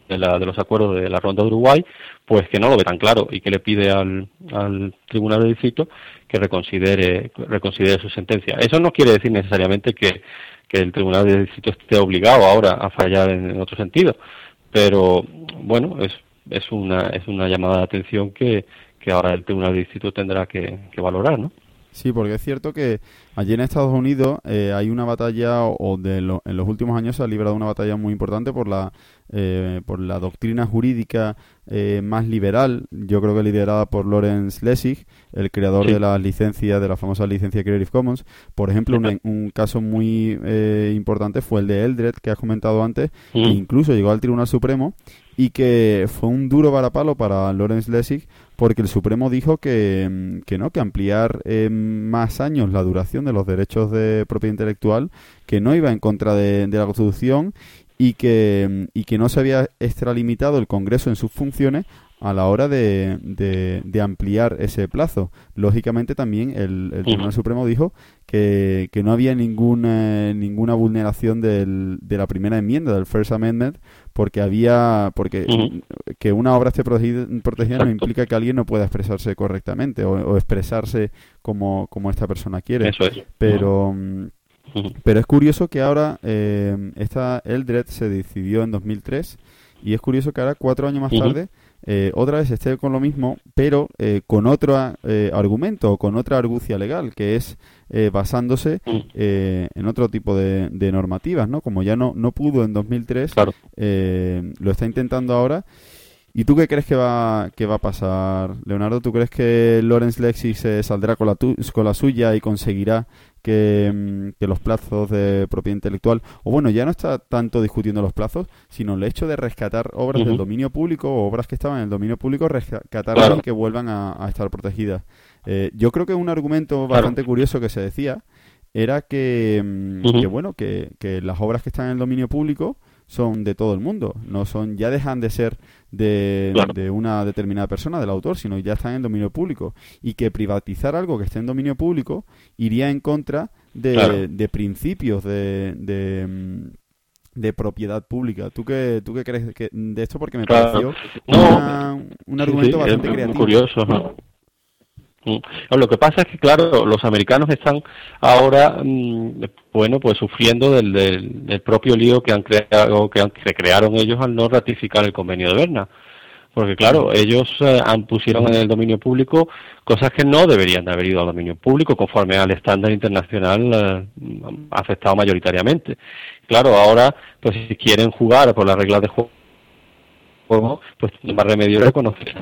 de los acuerdos de la Ronda de Uruguay, pues que no lo ve tan claro y que le pide al Tribunal de Distrito que reconsidere su sentencia. Eso no quiere decir necesariamente que el Tribunal de Distrito esté obligado ahora a fallar en otro sentido, pero bueno, es una llamada de atención que ahora el Tribunal de Distrito tendrá que valorar, ¿no? Sí, porque es cierto que allí en Estados Unidos hay una batalla, en los últimos años se ha librado una batalla muy importante por la doctrina jurídica más liberal, yo creo que liderada por Lawrence Lessig, el creador Sí. de las licencias, de la famosa licencia Creative Commons. Por ejemplo, un caso muy importante fue el de Eldred, que has comentado antes, que incluso llegó al Tribunal Supremo y que fue un duro varapalo para Lawrence Lessig, porque el Supremo dijo que ampliar más años la duración de los derechos de propiedad intelectual, que no iba en contra de la Constitución y que no se había extralimitado el Congreso en sus funciones a la hora de ampliar ese plazo. Lógicamente también el Tribunal Supremo dijo que no había ninguna vulneración de la primera enmienda, del First Amendment, porque que una obra esté protegida no implica que alguien no pueda expresarse correctamente o expresarse como esta persona quiere. Eso es. Pero es curioso que ahora esta Eldred se decidió en 2003 y es curioso que ahora 4 años más tarde otra vez esté con lo mismo, pero con otro argumento, con otra argucia legal, que es basándose en otro tipo de normativas, ¿no? Como ya no pudo en 2003, Claro. Lo está intentando ahora. ¿Y tú qué crees que va a pasar, Leonardo? ¿Tú crees que Lawrence Lessig se saldrá con la suya y conseguirá que los plazos de propiedad intelectual, o bueno, ya no está tanto discutiendo los plazos, sino el hecho de rescatar obras del dominio público o obras que estaban en el dominio público, rescatarlas y que vuelvan a estar protegidas? Yo creo que un argumento bastante curioso que se decía era que las obras que están en el dominio público son de todo el mundo, ya dejan de ser de una determinada persona, del autor, sino ya están en dominio público, y que privatizar algo que esté en dominio público iría en contra de principios de propiedad pública. ¿Tú qué crees de esto? Porque me pareció un argumento bastante creativo. Curioso, ¿no? Lo que pasa es que, claro, los americanos están ahora, pues sufriendo del propio lío que crearon ellos al no ratificar el convenio de Berna. Porque, claro, ellos pusieron en el dominio público cosas que no deberían de haber ido al dominio público conforme al estándar internacional aceptado mayoritariamente. Claro, ahora, pues si quieren jugar por las reglas de juego, pues no más remedio que reconocer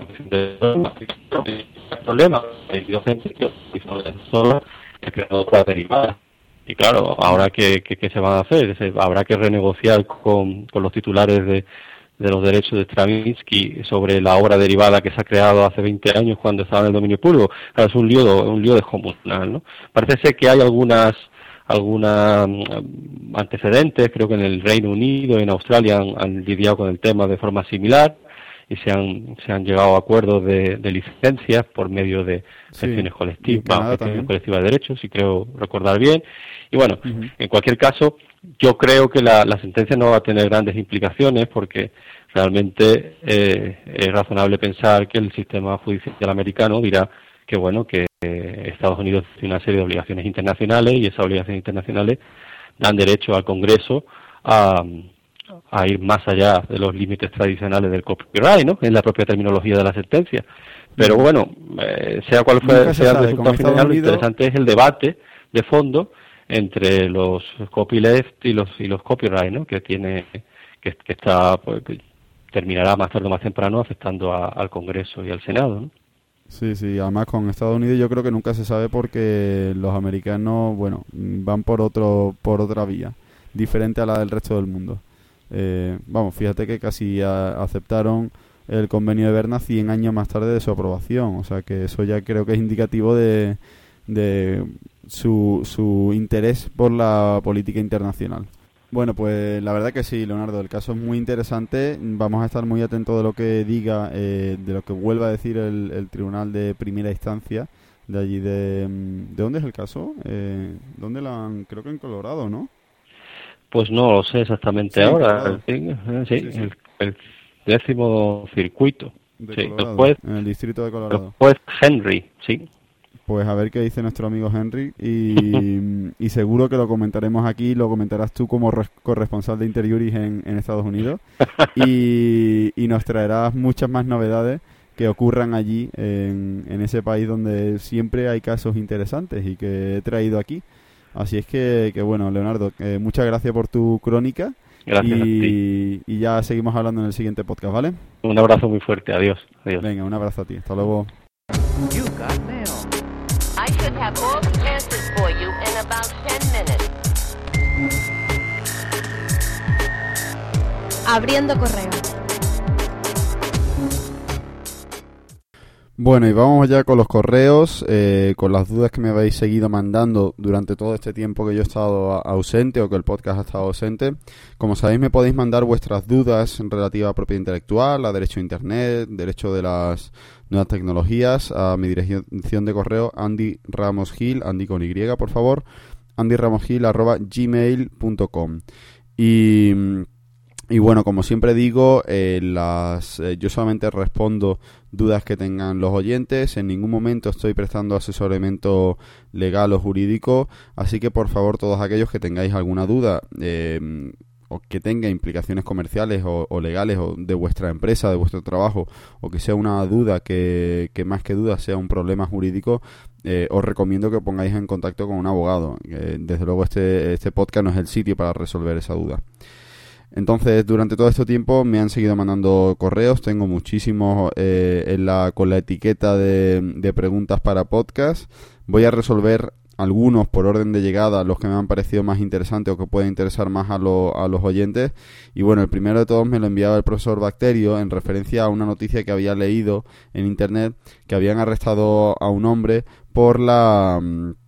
el problema. Hay gente que solo ha creado otras derivadas. Y claro, ahora ¿qué se van a hacer? Habrá que renegociar con los titulares de los derechos de Stravinsky sobre la obra derivada que se ha creado hace 20 años cuando estaba en el dominio público. Claro, es un lío descomunal, ¿no? Parece ser que hay algunas antecedentes, creo que en el Reino Unido y en Australia han lidiado con el tema de forma similar y se han llegado a acuerdos de licencias por medio de gestiones colectivas de derechos, si creo recordar bien. Y bueno, en cualquier caso, yo creo que la sentencia no va a tener grandes implicaciones porque realmente es razonable pensar que el sistema judicial americano dirá que Estados Unidos tiene una serie de obligaciones internacionales y esas obligaciones internacionales dan derecho al Congreso a ir más allá de los límites tradicionales del copyright, ¿no? En la propia terminología de la sentencia. Pero bueno, sea cual sea el resultado final, lo interesante es el debate de fondo entre los copyleft y los copyright, ¿no? Que está, pues, que terminará más tarde o más temprano afectando al Congreso y al Senado, ¿no? Sí, además con Estados Unidos yo creo que nunca se sabe porque los americanos, van por otra vía, diferente a la del resto del mundo. Fíjate que casi aceptaron el convenio de Berna 100 años más tarde de su aprobación, o sea que eso ya creo que es indicativo de su interés por la política internacional. Bueno, pues la verdad que sí, Leonardo, el caso es muy interesante. Vamos a estar muy atentos de lo que diga, de lo que vuelva a decir el Tribunal de Primera Instancia de allí ¿de dónde es el caso? ¿Dónde la han? Creo que en Colorado, ¿no? Pues no lo sé exactamente ahora. El 10º circuito. De Sí, Colorado, después, en el distrito de Colorado. después Henry, sí. Pues a ver qué dice nuestro amigo Henry y seguro que lo comentaremos aquí, lo comentarás tú como corresponsal de Interiuris en Estados Unidos y nos traerás muchas más novedades que ocurran allí en ese país donde siempre hay casos interesantes y que he traído aquí. Así es que bueno, Leonardo, muchas gracias por tu crónica. Gracias a ti. Y ya seguimos hablando en el siguiente podcast, ¿vale? Un abrazo muy fuerte, adiós. Adiós. Venga, un abrazo a ti, hasta luego. You got mail. I should have all the answers for you in about 10 minutes. Abriendo correo. Bueno, y vamos ya con los correos, con las dudas que me habéis seguido mandando durante todo este tiempo que yo he estado ausente o que el podcast ha estado ausente. Como sabéis, me podéis mandar vuestras dudas relativas a propiedad intelectual, a derecho a internet, derecho de las nuevas tecnologías, a mi dirección de correo Andy Ramos Gil, Andy con Y, por favor, andyramosgil@gmail.com. Y bueno, como siempre digo, yo solamente respondo dudas que tengan los oyentes. En ningún momento estoy prestando asesoramiento legal o jurídico, así que por favor todos aquellos que tengáis alguna duda o que tenga implicaciones comerciales o legales o de vuestra empresa, de vuestro trabajo, o que sea una duda que más que duda sea un problema jurídico, os recomiendo que pongáis en contacto con un abogado. Desde luego este podcast no es el sitio para resolver esa duda. Entonces, durante todo este tiempo me han seguido mandando correos. Tengo muchísimos con la etiqueta de preguntas para podcast. Voy a resolver algunos por orden de llegada, los que me han parecido más interesantes o que pueden interesar más a los oyentes. Y bueno, el primero de todos me lo enviaba el profesor Bacterio en referencia a una noticia que había leído en internet, que habían arrestado a un hombre por la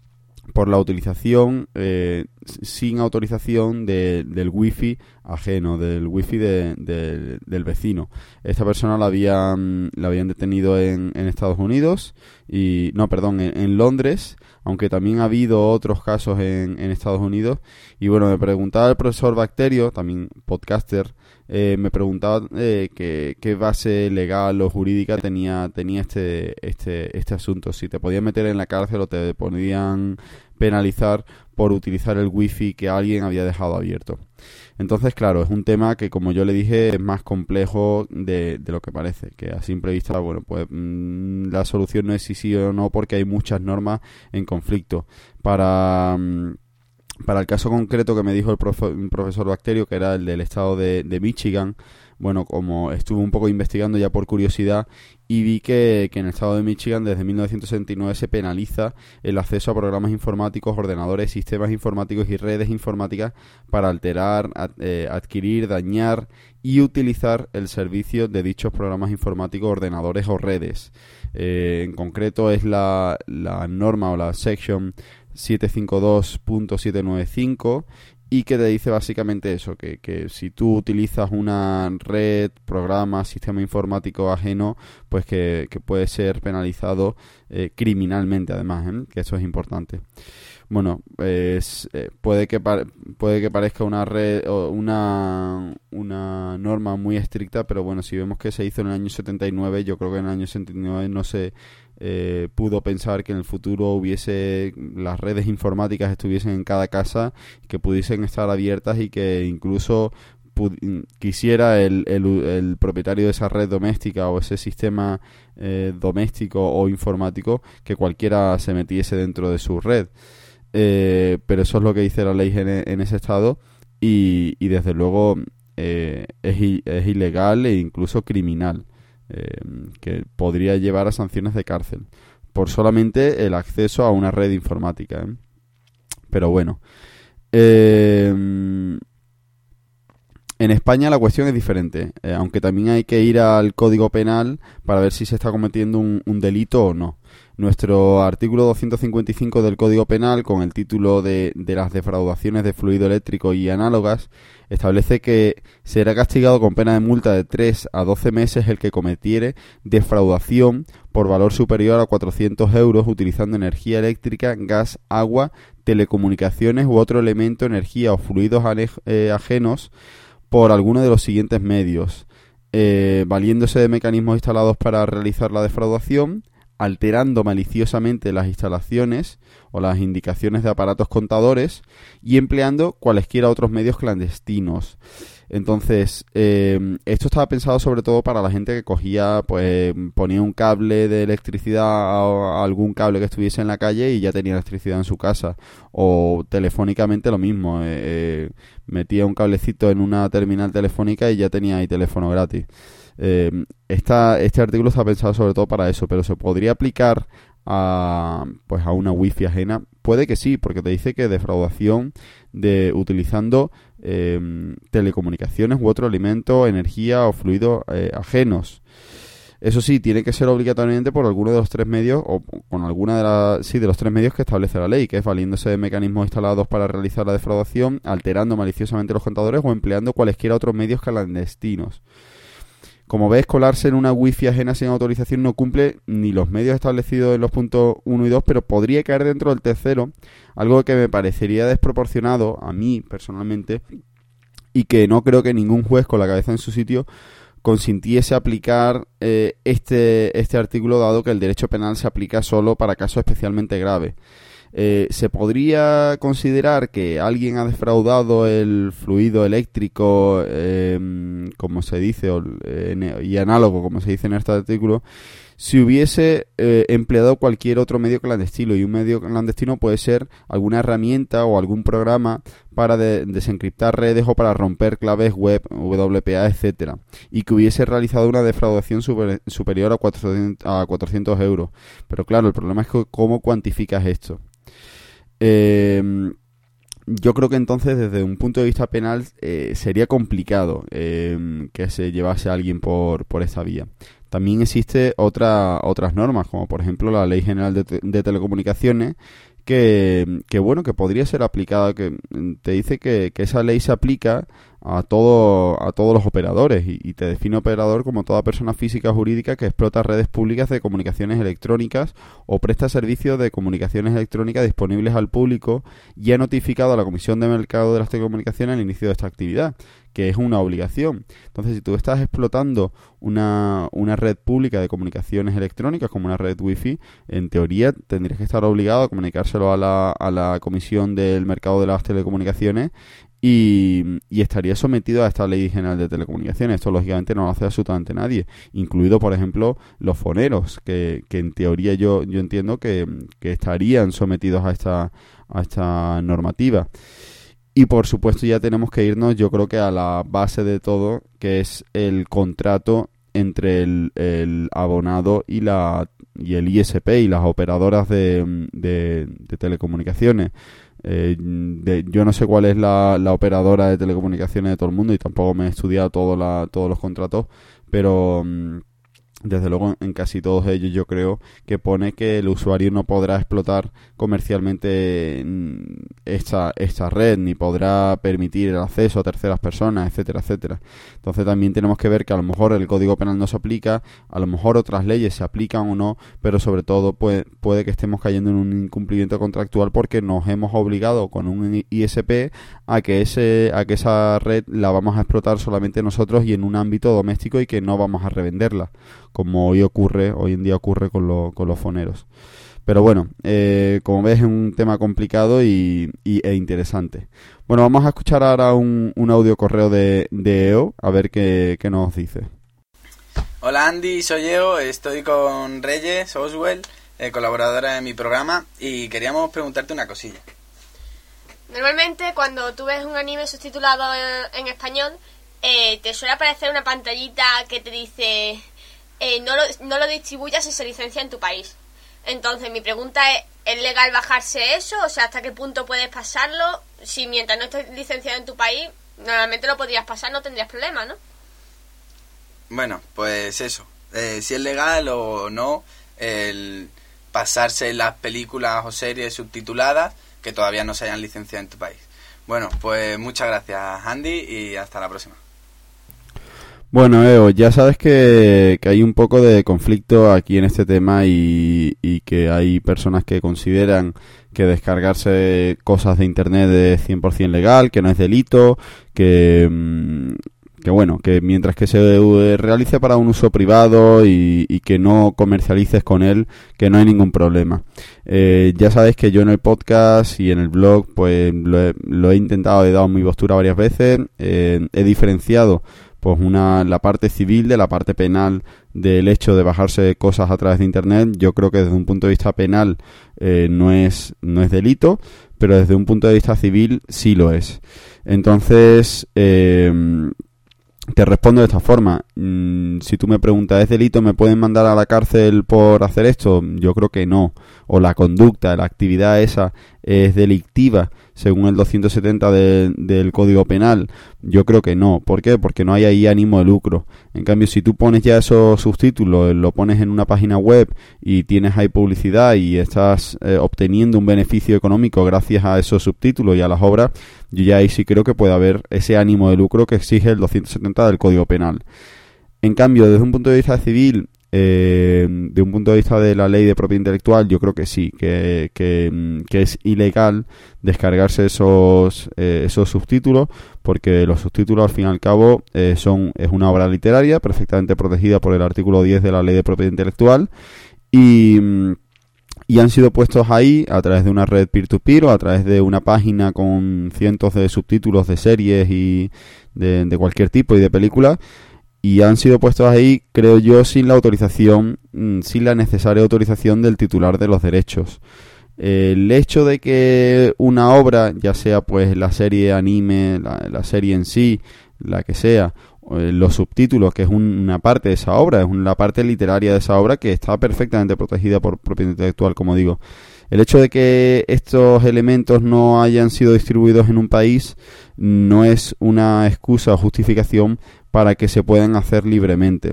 utilización sin autorización del wifi ajeno, del wifi del vecino. Esta persona la habían detenido en Estados Unidos en Londres, aunque también ha habido otros casos en Estados Unidos. Y bueno, me preguntaba el profesor Bacterio, también podcaster, me preguntaba qué base legal o jurídica tenía este asunto, si te podían meter en la cárcel o te podían penalizar por utilizar el wifi que alguien había dejado abierto. Entonces, claro, es un tema que, como yo le dije, es más complejo de lo que parece, que a simple vista, bueno, pues la solución no es sí o no, porque hay muchas normas en conflicto. Para el caso concreto que me dijo el profesor Bacterio, que era el del estado de Michigan, bueno, como estuve un poco investigando ya por curiosidad y vi que en el estado de Michigan desde 1979 se penaliza el acceso a programas informáticos, ordenadores, sistemas informáticos y redes informáticas para alterar, adquirir, dañar y utilizar el servicio de dichos programas informáticos, ordenadores o redes. En concreto es la norma o la section 752.795 y que te dice básicamente eso, que si tú utilizas una red, programa, sistema informático ajeno, pues que puede ser penalizado criminalmente, además, que eso es importante. Bueno, puede que parezca una red o una norma muy estricta, pero bueno, si vemos que se hizo en el año 79, yo creo que en el año 79 no se pudo pensar que en el futuro las redes informáticas estuviesen en cada casa, que pudiesen estar abiertas y que incluso quisiera el propietario de esa red doméstica o ese sistema doméstico o informático que cualquiera se metiese dentro de su red. Pero eso es lo que dice la ley en ese estado y desde luego es ilegal e incluso criminal, que podría llevar a sanciones de cárcel por solamente el acceso a una red informática, Pero bueno, en España la cuestión es diferente, aunque también hay que ir al Código Penal para ver si se está cometiendo un delito o no. Nuestro artículo 255 del Código Penal, con el título de las defraudaciones de fluido eléctrico y análogas, establece que será castigado con pena de multa de 3 a 12 meses el que cometiere defraudación por valor superior a 400 euros utilizando energía eléctrica, gas, agua, telecomunicaciones u otro elemento, energía o fluidos ajenos por alguno de los siguientes medios. valiéndose de mecanismos instalados para realizar la defraudación, alterando maliciosamente las instalaciones o las indicaciones de aparatos contadores y empleando cualesquiera otros medios clandestinos. Entonces, esto estaba pensado sobre todo para la gente que cogía, pues ponía un cable de electricidad a algún cable que estuviese en la calle y ya tenía electricidad en su casa. O telefónicamente lo mismo, metía un cablecito en una terminal telefónica y ya tenía ahí teléfono gratis. Este artículo está pensado sobre todo para eso, pero se podría aplicar a una wifi ajena. Puede que sí, porque te dice que defraudación utilizando telecomunicaciones u otro elemento, energía o fluidos ajenos. Eso sí, tiene que ser obligatoriamente por alguno de los tres medios o con alguna de los tres medios que establece la ley, que es valiéndose de mecanismos instalados para realizar la defraudación, alterando maliciosamente los contadores o empleando cualesquiera otros medios clandestinos. Como ves, colarse en una wifi ajena sin autorización no cumple ni los medios establecidos en los puntos 1 y 2, pero podría caer dentro del tercero, algo que me parecería desproporcionado a mí personalmente y que no creo que ningún juez con la cabeza en su sitio consintiese aplicar este artículo, dado que el derecho penal se aplica solo para casos especialmente graves. Se podría considerar que alguien ha defraudado el fluido eléctrico, como se dice, y análogo, como se dice en este artículo, si hubiese empleado cualquier otro medio clandestino, y un medio clandestino puede ser alguna herramienta o algún programa para desencriptar redes o para romper claves web, WPA, etcétera, y que hubiese realizado una defraudación superior a 400 euros. Pero claro, el problema es que ¿cómo cuantificas esto? Yo creo que entonces desde un punto de vista penal sería complicado que se llevase a alguien por esta vía. También existe otras normas, como por ejemplo la Ley General de Telecomunicaciones, que podría ser aplicada, que te dice que esa ley se aplica a todos los operadores y te define operador como toda persona física o jurídica que explota redes públicas de comunicaciones electrónicas o presta servicios de comunicaciones electrónicas disponibles al público y ha notificado a la Comisión de Mercado de las Telecomunicaciones el inicio de esta actividad, que es una obligación. Entonces, si tú estás explotando una red pública de comunicaciones electrónicas como una red wifi, en teoría tendrías que estar obligado a comunicárselo a la Comisión del Mercado de las Telecomunicaciones y estaría sometido a esta Ley General de Telecomunicaciones. Esto lógicamente no lo hace absolutamente nadie, incluido por ejemplo los foneros, que en teoría yo entiendo que estarían sometidos a esta normativa. Y por supuesto ya tenemos que irnos, yo creo que a la base de todo, que es el contrato entre el abonado y el ISP y las operadoras de telecomunicaciones. Yo no sé cuál es la operadora de telecomunicaciones de todo el mundo y tampoco me he estudiado todos los contratos, pero desde luego en casi todos ellos yo creo que pone que el usuario no podrá explotar comercialmente esta red, ni podrá permitir el acceso a terceras personas, etcétera, etcétera. Entonces también tenemos que ver que a lo mejor el Código Penal no se aplica, a lo mejor otras leyes se aplican o no, pero sobre todo puede que estemos cayendo en un incumplimiento contractual porque nos hemos obligado con un ISP a que esa red la vamos a explotar solamente nosotros y en un ámbito doméstico y que no vamos a revenderla, como hoy en día ocurre con los foneros. Pero bueno, como ves es un tema complicado e interesante. Bueno, vamos a escuchar ahora un audio correo de EO, a ver qué nos dice. Hola Andy, soy EO, estoy con Reyes Oswell, colaboradora de mi programa, y queríamos preguntarte una cosilla. Normalmente cuando tú ves un anime subtitulado en español, te suele aparecer una pantallita que te dice no lo distribuyas si se licencia en tu país. Entonces mi pregunta ¿es legal bajarse eso? O sea, ¿hasta qué punto puedes pasarlo? Si mientras no estés licenciado en tu país, normalmente lo podrías pasar, no tendrías problema, ¿no? Bueno, pues eso, si es legal o no el pasarse las películas o series subtituladas que todavía no se hayan licenciado en tu país. Bueno, pues muchas gracias Andy y hasta la próxima. Bueno, Eo, ya sabes que hay un poco de conflicto aquí en este tema y que hay personas que consideran que descargarse cosas de internet es 100% legal, que no es delito, que bueno, que mientras que se realice para un uso privado y que no comercialices con él, que no hay ningún problema. Ya sabéis que yo en el podcast y en el blog pues lo he intentado, he dado mi postura varias veces, he diferenciado pues la parte civil de la parte penal del hecho de bajarse cosas a través de internet. Yo creo que desde un punto de vista penal no es delito, pero desde un punto de vista civil sí lo es. Entonces te respondo de esta forma. Si tú me preguntas, ¿es delito? ¿Me pueden mandar a la cárcel por hacer esto? Yo creo que no. O la conducta, la actividad esa es delictiva según el 270 del Código Penal. Yo creo que no. ¿Por qué? Porque no hay ahí ánimo de lucro. En cambio, si tú pones ya esos subtítulos, lo pones en una página web y tienes ahí publicidad y estás obteniendo un beneficio económico gracias a esos subtítulos y a las obras, yo ya ahí sí creo que puede haber ese ánimo de lucro que exige el 270 del Código Penal. En cambio, desde un punto de vista civil, de un punto de vista de la ley de propiedad intelectual, yo creo que sí, que es ilegal descargarse esos subtítulos, porque los subtítulos al fin y al cabo es una obra literaria perfectamente protegida por el artículo 10 de la ley de propiedad intelectual y han sido puestos ahí a través de una red peer-to-peer o a través de una página con cientos de subtítulos de series y de cualquier tipo y de películas. Y han sido puestos ahí, creo yo, sin la necesaria autorización del titular de los derechos. El hecho de que una obra, ya sea pues la serie anime, la serie en sí, la que sea, los subtítulos, que es una parte de esa obra, es una parte literaria de esa obra que está perfectamente protegida por propiedad intelectual, como digo. El hecho de que estos elementos no hayan sido distribuidos en un país no es una excusa o justificación para que se puedan hacer libremente.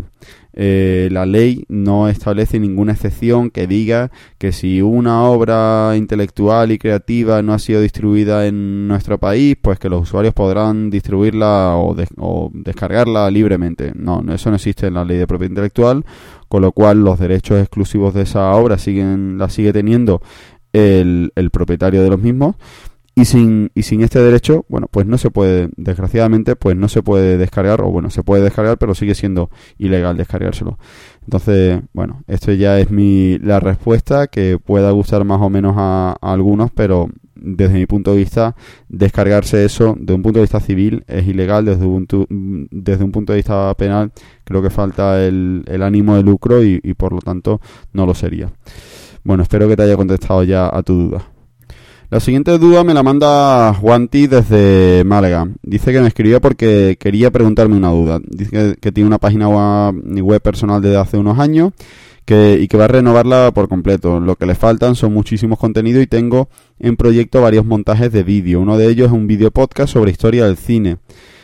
La ley no establece ninguna excepción que diga que si una obra intelectual y creativa no ha sido distribuida en nuestro país, pues que los usuarios podrán distribuirla o descargarla libremente. No, eso no existe en la ley de propiedad intelectual, con lo cual los derechos exclusivos de esa obra la sigue teniendo el propietario de los mismos. Y sin este derecho, bueno, pues no se puede, desgraciadamente, pues no se puede descargar, o bueno, se puede descargar, pero sigue siendo ilegal descargárselo. Entonces, bueno, esto ya es la respuesta, que pueda gustar más o menos a algunos, pero desde mi punto de vista, descargarse eso, desde un punto de vista civil, es ilegal. Desde un punto de vista penal, creo que falta el ánimo de lucro y por lo tanto no lo sería. Bueno, espero que te haya contestado ya a tu duda. La siguiente duda me la manda Juanti desde Málaga. Dice que me escribió porque quería preguntarme una duda. Dice que tiene una página web personal desde hace unos años y que va a renovarla por completo. Lo que le faltan son muchísimos contenidos y tengo en proyecto varios montajes de vídeo. Uno de ellos es un vídeo podcast sobre historia del cine.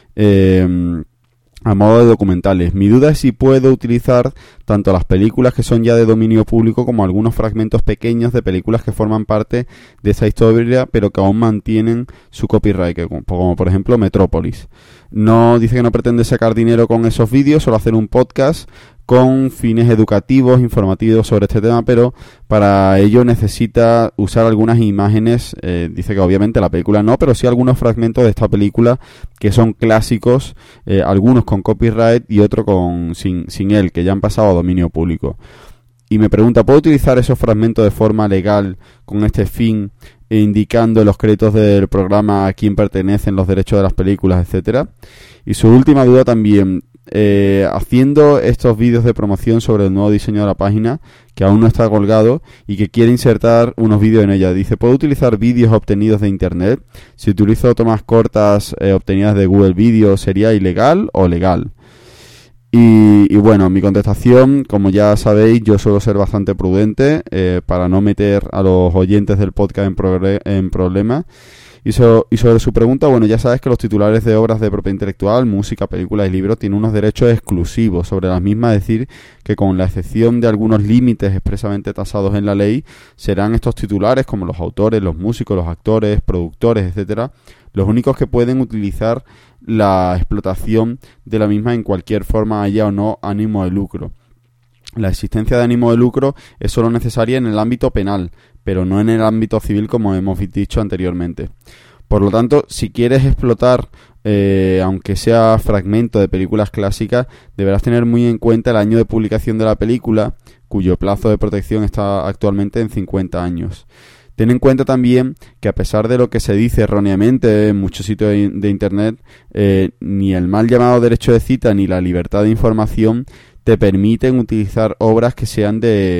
A modo de documentales. Mi duda es si puedo utilizar tanto las películas que son ya de dominio público como algunos fragmentos pequeños de películas que forman parte de esa historia pero que aún mantienen su copyright, como por ejemplo Metrópolis. No dice que no pretende sacar dinero con esos vídeos, solo hacer un podcast con fines educativos, informativos sobre este tema, pero para ello necesita usar algunas imágenes. Dice que obviamente la película no, pero sí algunos fragmentos de esta película que son clásicos, algunos con copyright y otros sin él, que ya han pasado a dominio público. Y me pregunta, ¿puedo utilizar esos fragmentos de forma legal con este fin, indicando en los créditos del programa a quién pertenecen los derechos de las películas, etcétera? Y su última duda también, haciendo estos vídeos de promoción sobre el nuevo diseño de la página, que aún no está colgado y que quiere insertar unos vídeos en ella. Dice, ¿puedo utilizar vídeos obtenidos de internet? Si utilizo tomas cortas obtenidas de Google Video, ¿sería ilegal o legal? Y bueno, mi contestación, como ya sabéis, yo suelo ser bastante prudente para no meter a los oyentes del podcast en problemas. Y sobre su pregunta, bueno, ya sabes que los titulares de obras de propiedad intelectual, música, películas y libros tienen unos derechos exclusivos sobre las mismas, es decir, que con la excepción de algunos límites expresamente tasados en la ley, serán estos titulares, como los autores, los músicos, los actores, productores, etcétera, los únicos que pueden utilizar la explotación de la misma en cualquier forma, haya o no ánimo de lucro. La existencia de ánimo de lucro es solo necesaria en el ámbito penal, pero no en el ámbito civil, como hemos dicho anteriormente. Por lo tanto, si quieres explotar aunque sea fragmento de películas clásicas, deberás tener muy en cuenta el año de publicación de la película, cuyo plazo de protección está actualmente en 50 años. Ten en cuenta también que a pesar de lo que se dice erróneamente en muchos sitios de Internet, ni el mal llamado derecho de cita ni la libertad de información te permiten utilizar obras que sean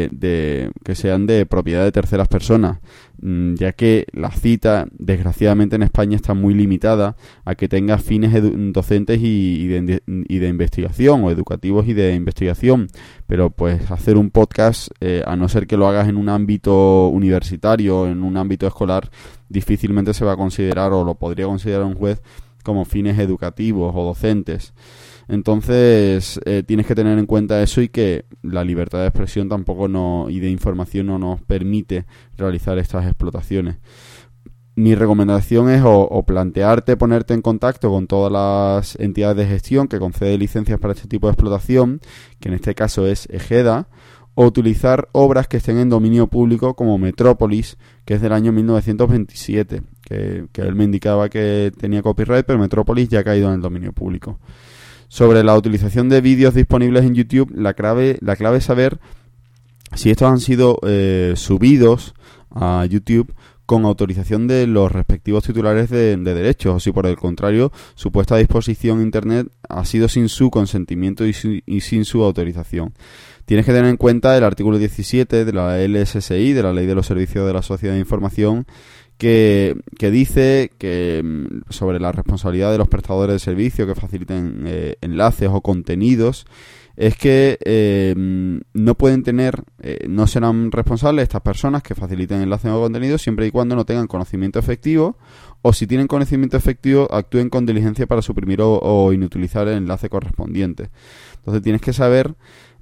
de propiedad de terceras personas, ya que la cita, desgraciadamente en España, está muy limitada a que tenga fines docentes y de investigación, o educativos y de investigación. Pero pues hacer un podcast, a no ser que lo hagas en un ámbito universitario, en un ámbito escolar, difícilmente se va a considerar, o lo podría considerar un juez, como fines educativos o docentes. Entonces tienes que tener en cuenta eso, y que la libertad de expresión tampoco y de información no nos permite realizar estas explotaciones. Mi recomendación es o ponerte en contacto con todas las entidades de gestión que conceden licencias para este tipo de explotación, que en este caso es Egeda, o utilizar obras que estén en dominio público como Metrópolis, que es del año 1927, que él me indicaba que tenía copyright, pero Metrópolis ya ha caído en el dominio público. Sobre la utilización de vídeos disponibles en YouTube, la clave es saber si estos han sido subidos a YouTube con autorización de los respectivos titulares de derechos, o si por el contrario su puesta a disposición en Internet ha sido sin su consentimiento y sin su autorización. Tienes que tener en cuenta el artículo 17 de la LSSI, de la Ley de los Servicios de la Sociedad de Información, que dice que sobre la responsabilidad de los prestadores de servicio que faciliten enlaces o contenidos, es que no pueden tener, no serán responsables estas personas que faciliten enlaces o contenidos siempre y cuando no tengan conocimiento efectivo, o si tienen conocimiento efectivo actúen con diligencia para suprimir o inutilizar el enlace correspondiente. Entonces tienes que saber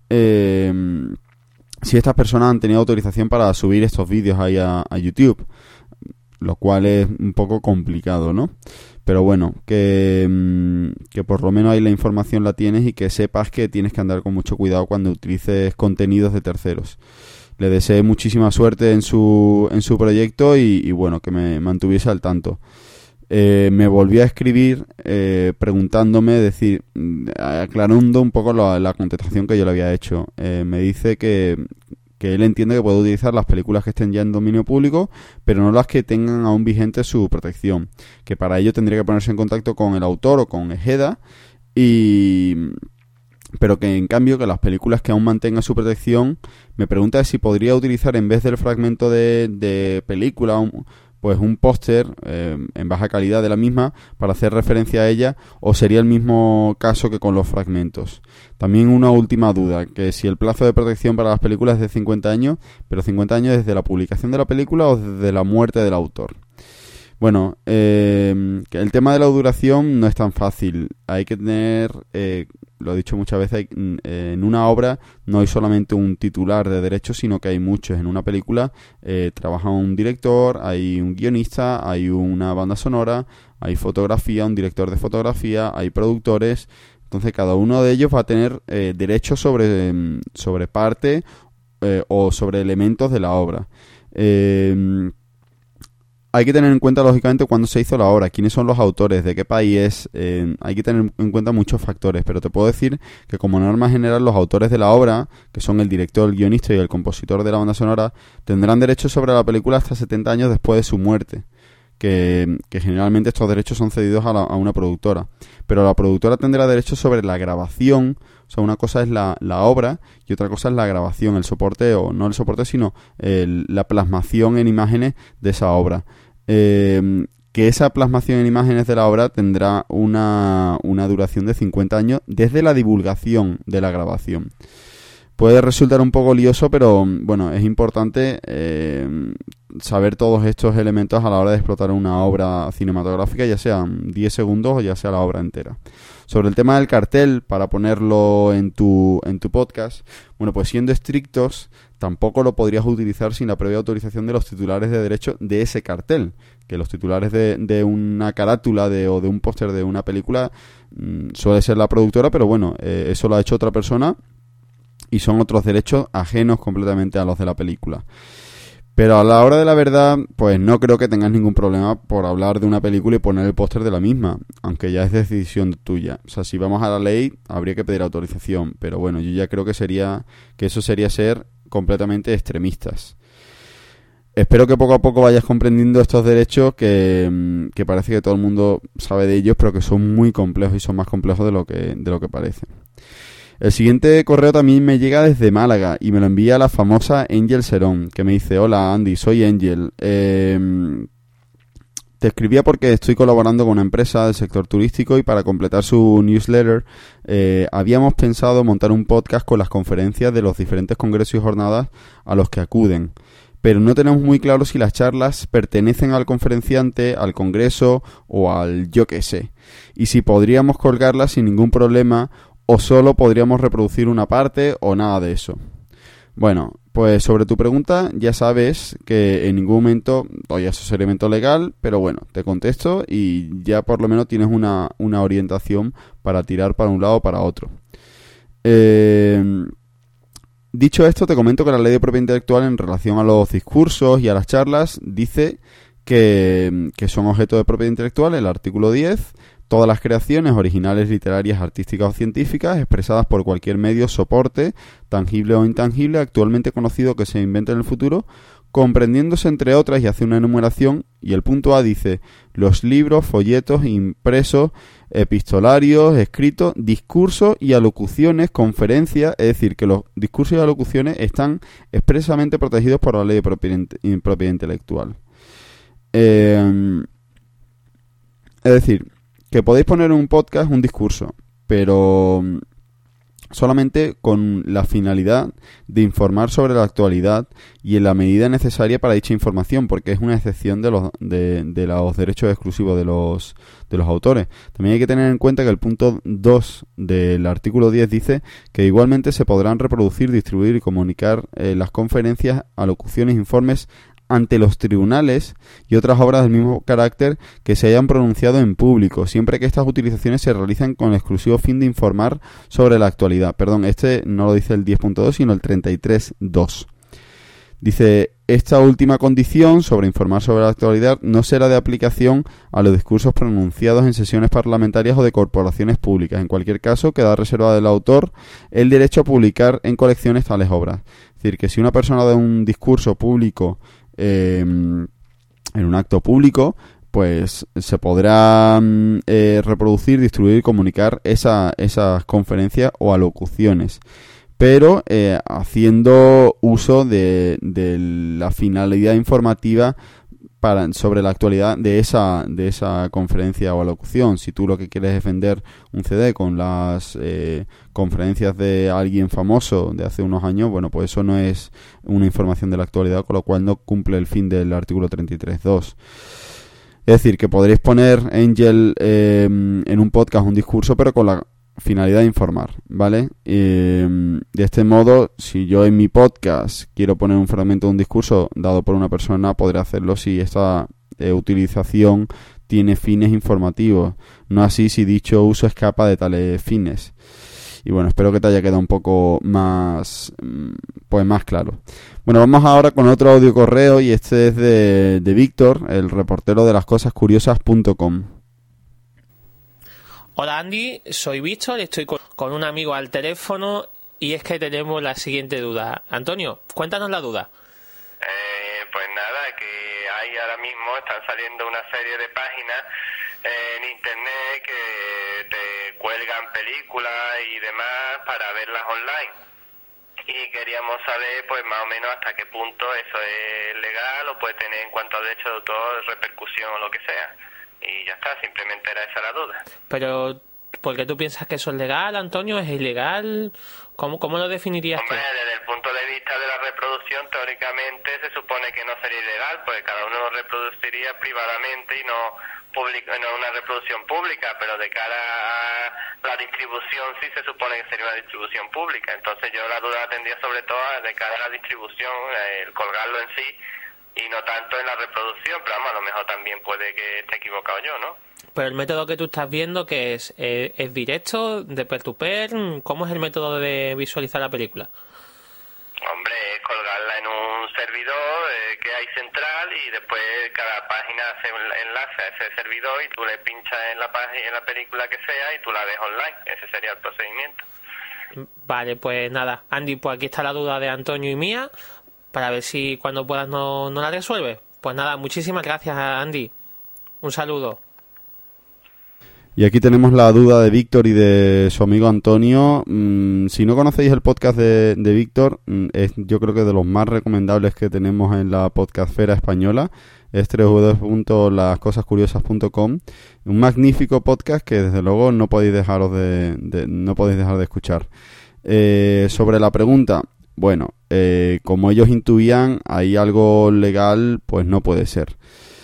si estas personas han tenido autorización para subir estos vídeos ahí a YouTube, lo cual es un poco complicado, ¿no? Pero bueno, que por lo menos ahí la información la tienes, y que sepas que tienes que andar con mucho cuidado cuando utilices contenidos de terceros. Le deseé muchísima suerte en su proyecto y bueno, que me mantuviese al tanto. Me volvió a escribir preguntándome, aclarando un poco la contestación que yo le había hecho. Me dice que él entiende que puede utilizar las películas que estén ya en dominio público, pero no las que tengan aún vigente su protección, que para ello tendría que ponerse en contacto con el autor o con Egeda, pero que en cambio que las películas que aún mantengan su protección, me pregunta si podría utilizar en vez del fragmento de película pues un póster en baja calidad de la misma para hacer referencia a ella, o sería el mismo caso que con los fragmentos. También una última duda, que si el plazo de protección para las películas es de 50 años, pero 50 años desde la publicación de la película o desde la muerte del autor. Bueno, el tema de la duración no es tan fácil. Hay que tener, lo he dicho muchas veces, en una obra no hay solamente un titular de derechos, sino que hay muchos. En una película trabaja un director, hay un guionista, hay una banda sonora, hay fotografía, un director de fotografía, hay productores. Entonces cada uno de ellos va a tener derechos sobre parte o sobre elementos de la obra. Hay que tener en cuenta, lógicamente, cuándo se hizo la obra, quiénes son los autores, de qué país es. Hay que tener en cuenta muchos factores, pero te puedo decir que como norma general los autores de la obra, que son el director, el guionista y el compositor de la banda sonora, tendrán derechos sobre la película hasta 70 años después de su muerte. Que generalmente estos derechos son cedidos a una productora. Pero la productora tendrá derechos sobre la grabación. O sea, una cosa es la obra y otra cosa es la grabación, el soporte, o no el soporte, sino la plasmación en imágenes de esa obra. Que esa plasmación en imágenes de la obra tendrá una duración de 50 años desde la divulgación de la grabación. Puede resultar un poco lioso, pero bueno, es importante saber todos estos elementos a la hora de explotar una obra cinematográfica, ya sean 10 segundos o ya sea la obra entera. Sobre el tema del cartel, para ponerlo en tu podcast, bueno, pues siendo estrictos, tampoco lo podrías utilizar sin la previa autorización de los titulares de derecho de ese cartel, que los titulares de una carátula o de un póster de una película suele ser la productora, pero bueno, eso lo ha hecho otra persona y son otros derechos ajenos completamente a los de la película. Pero a la hora de la verdad, pues no creo que tengas ningún problema por hablar de una película y poner el póster de la misma, aunque ya es decisión tuya. O sea, si vamos a la ley, habría que pedir autorización, pero bueno, yo ya creo que eso sería ser completamente extremistas. Espero que poco a poco vayas comprendiendo estos derechos que parece que todo el mundo sabe de ellos, pero que son muy complejos y son más complejos de lo que parece. El siguiente correo también me llega desde Málaga y me lo envía la famosa Angel Serón, que me dice: hola Andy, soy Angel. Te escribía porque estoy colaborando con una empresa del sector turístico y para completar su newsletter habíamos pensado montar un podcast con las conferencias de los diferentes congresos y jornadas a los que acuden. Pero no tenemos muy claro si las charlas pertenecen al conferenciante, al congreso o al yo qué sé. Y si podríamos colgarlas sin ningún problema o solo podríamos reproducir una parte o nada de eso. Bueno, pues sobre tu pregunta ya sabes que en ningún momento doy asesoramiento legal, pero bueno, te contesto y ya por lo menos tienes una orientación para tirar para un lado o para otro. Dicho esto, te comento que la ley de propiedad intelectual en relación a los discursos y a las charlas dice que son objeto de propiedad intelectual, el artículo 10, todas las creaciones originales, literarias, artísticas o científicas expresadas por cualquier medio, soporte, tangible o intangible, actualmente conocido que se invente en el futuro, comprendiéndose entre otras, y hace una enumeración, y el punto A dice: los libros, folletos, impresos, epistolarios, escritos, discursos y alocuciones, conferencias, es decir, que los discursos y alocuciones están expresamente protegidos por la ley de propiedad intelectual. Es decir, que podéis poner en un podcast un discurso, pero solamente con la finalidad de informar sobre la actualidad y en la medida necesaria para dicha información, porque es una excepción de los derechos exclusivos de los autores. También hay que tener en cuenta que el punto 2 del artículo 10 dice que igualmente se podrán reproducir, distribuir y comunicar las conferencias, alocuciones, informes ante los tribunales y otras obras del mismo carácter que se hayan pronunciado en público, siempre que estas utilizaciones se realicen con el exclusivo fin de informar sobre la actualidad. Perdón, este no lo dice el 10.2, sino el 33.2. Dice: esta última condición sobre informar sobre la actualidad no será de aplicación a los discursos pronunciados en sesiones parlamentarias o de corporaciones públicas. En cualquier caso, queda reservado del autor el derecho a publicar en colecciones tales obras. Es decir, que si una persona da un discurso público en un acto público, pues se podrá reproducir, distribuir y comunicar esas conferencias o alocuciones, pero haciendo uso de la finalidad informativa sobre la actualidad de esa conferencia o alocución. Si tú lo que quieres es vender un CD con las conferencias de alguien famoso de hace unos años, bueno, pues eso no es una información de la actualidad, con lo cual no cumple el fin del artículo 33.2. Es decir, que podréis poner, Angel, en un podcast un discurso, pero con la finalidad de informar, ¿vale? De este modo, si yo en mi podcast quiero poner un fragmento de un discurso dado por una persona, podré hacerlo si esta utilización tiene fines informativos, no así si dicho uso escapa de tales fines. Y bueno, espero que te haya quedado un poco más claro. Bueno, vamos ahora con otro audio correo, y este es de Víctor, el reportero de lascosascuriosas.com. Hola Andy, soy Víctor, estoy con un amigo al teléfono y es que tenemos la siguiente duda. Antonio, cuéntanos la duda. Pues nada, que hay ahora mismo, están saliendo una serie de páginas en internet que te cuelgan películas y demás para verlas online. Y queríamos saber pues más o menos hasta qué punto eso es legal o puede tener en cuanto a derecho de autor repercusión o lo que sea. Y ya está, simplemente era esa la duda. Pero, ¿por qué tú piensas que eso es legal, Antonio? ¿Es ilegal? ¿Cómo lo definirías tú? Hombre, desde el punto de vista de la reproducción, teóricamente se supone que no sería ilegal, pues cada uno lo reproduciría privadamente y no una reproducción pública, pero de cara a la distribución sí se supone que sería una distribución pública. Entonces yo la duda la tendría sobre todo de cara a la distribución, el colgarlo en sí, y no tanto en la reproducción, pero vamos, a lo mejor también puede que esté equivocado yo, ¿no? Pero el método que tú estás viendo, que es directo, de peer-to-peer, ¿cómo es el método de visualizar la película? Hombre, es colgarla en un servidor que después cada página hace un enlace a ese servidor y tú le pinchas en la película que sea y tú la ves online. Ese sería el procedimiento. Vale, pues nada, Andy, pues aquí está la duda de Antonio y mía, para ver si cuando puedas no la resuelves. Pues nada, muchísimas gracias, Andy. Un saludo. Y aquí tenemos la duda de Víctor y de su amigo Antonio. Si no conocéis el podcast de Víctor, es yo creo que de los más recomendables que tenemos en la podcastfera española. Es www.lascosascuriosas.com. Un magnífico podcast que desde luego no podéis dejar de escuchar. Sobre la pregunta, bueno, como ellos intuían, hay algo legal, pues no puede ser.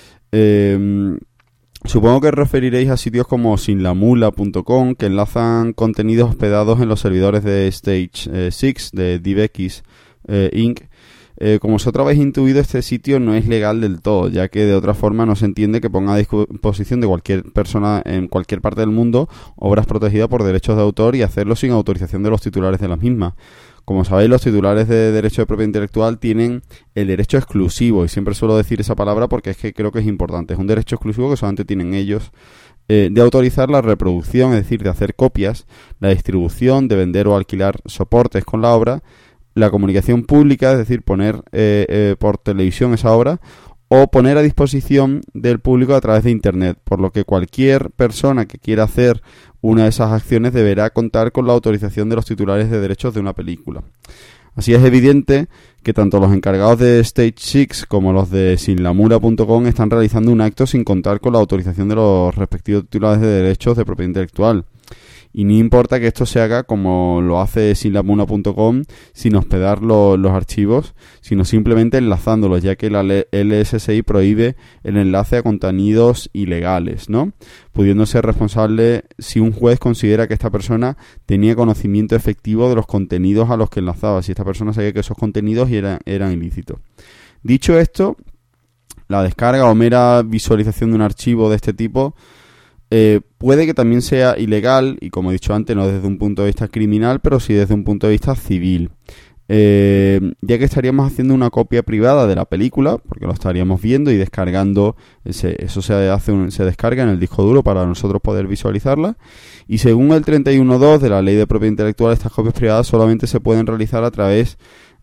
Supongo que referiréis a sitios como sinlamula.com, que enlazan contenidos hospedados en los servidores de Stage 6 de DivX Inc. Como vosotros habéis intuido, este sitio no es legal del todo, ya que de otra forma no se entiende que ponga a disposición de cualquier persona en cualquier parte del mundo obras protegidas por derechos de autor y hacerlo sin autorización de los titulares de las mismas. Como sabéis, los titulares de derecho de propiedad intelectual tienen el derecho exclusivo, y siempre suelo decir esa palabra porque es que creo que es importante. Es un derecho exclusivo que solamente tienen ellos de autorizar la reproducción, es decir, de hacer copias, la distribución, de vender o alquilar soportes con la obra, la comunicación pública, es decir, poner por televisión esa obra, o poner a disposición del público a través de Internet, por lo que cualquier persona que quiera hacer una de esas acciones deberá contar con la autorización de los titulares de derechos de una película. Así es evidente que tanto los encargados de Stage 6 como los de sinlamura.com están realizando un acto sin contar con la autorización de los respectivos titulares de derechos de propiedad intelectual. Y no importa que esto se haga como lo hace sinlamuna.com, sin hospedar los archivos, sino simplemente enlazándolos, ya que la LSSI prohíbe el enlace a contenidos ilegales, ¿no? Pudiendo ser responsable si un juez considera que esta persona tenía conocimiento efectivo de los contenidos a los que enlazaba, si esta persona sabía que esos contenidos eran ilícitos. Dicho esto, la descarga o mera visualización de un archivo de este tipo puede que también sea ilegal, y como he dicho antes, no desde un punto de vista criminal, pero sí desde un punto de vista civil, ya que estaríamos haciendo una copia privada de la película, porque lo estaríamos viendo y descargando, eso se descarga en el disco duro para nosotros poder visualizarla, y según el 31.2 de la Ley de Propiedad Intelectual, estas copias privadas solamente se pueden realizar a través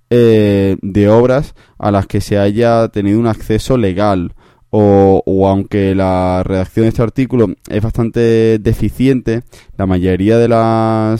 de obras a las que se haya tenido un acceso legal, o aunque la redacción de este artículo es bastante deficiente, la mayoría de la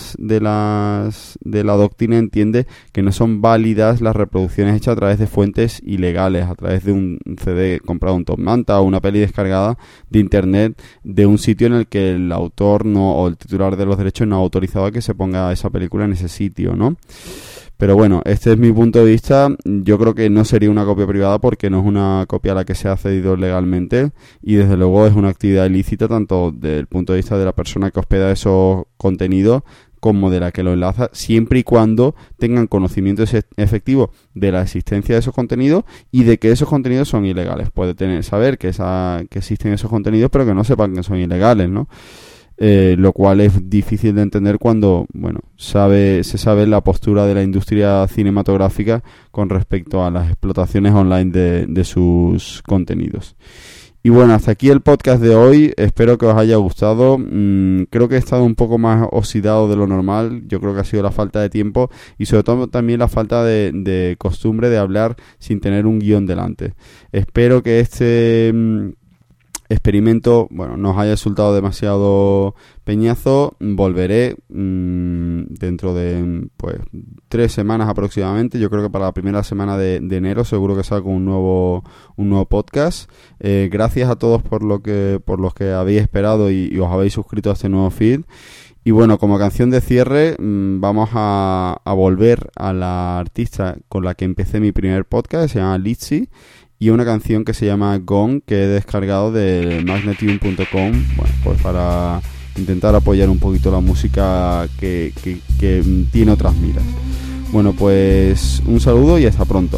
doctrina entiende que no son válidas las reproducciones hechas a través de fuentes ilegales, a través de un CD comprado en Top Manta o una peli descargada de internet de un sitio en el que el autor o el titular de los derechos no ha autorizado a que se ponga esa película en ese sitio, ¿no? Pero bueno, este es mi punto de vista. Yo creo que no sería una copia privada porque no es una copia a la que se ha cedido legalmente, y desde luego es una actividad ilícita tanto desde el punto de vista de la persona que hospeda esos contenidos como de la que lo enlaza, siempre y cuando tengan conocimiento efectivo de la existencia de esos contenidos y de que esos contenidos son ilegales. Puede saber que existen esos contenidos, pero que no sepan que son ilegales, ¿no? Lo cual es difícil de entender cuando, bueno, se sabe la postura de la industria cinematográfica con respecto a las explotaciones online de sus contenidos. Y bueno, hasta aquí el podcast de hoy. Espero que os haya gustado. Creo que he estado un poco más oxidado de lo normal. Yo creo que ha sido la falta de tiempo y sobre todo también la falta de costumbre de hablar sin tener un guión delante. Espero que este experimento, bueno, no os haya resultado demasiado peñazo. Volveré dentro de 3 semanas aproximadamente. Yo creo que para la primera semana de enero seguro que saco un nuevo podcast. Gracias a todos por los que habéis esperado y os habéis suscrito a este nuevo feed. Y bueno, como canción de cierre, vamos a volver a la artista con la que empecé mi primer podcast, se llama Litzy, y una canción que se llama Gone, que he descargado de magnetune.com, bueno, pues para intentar apoyar un poquito la música que tiene otras miras. Bueno, pues un saludo y hasta pronto.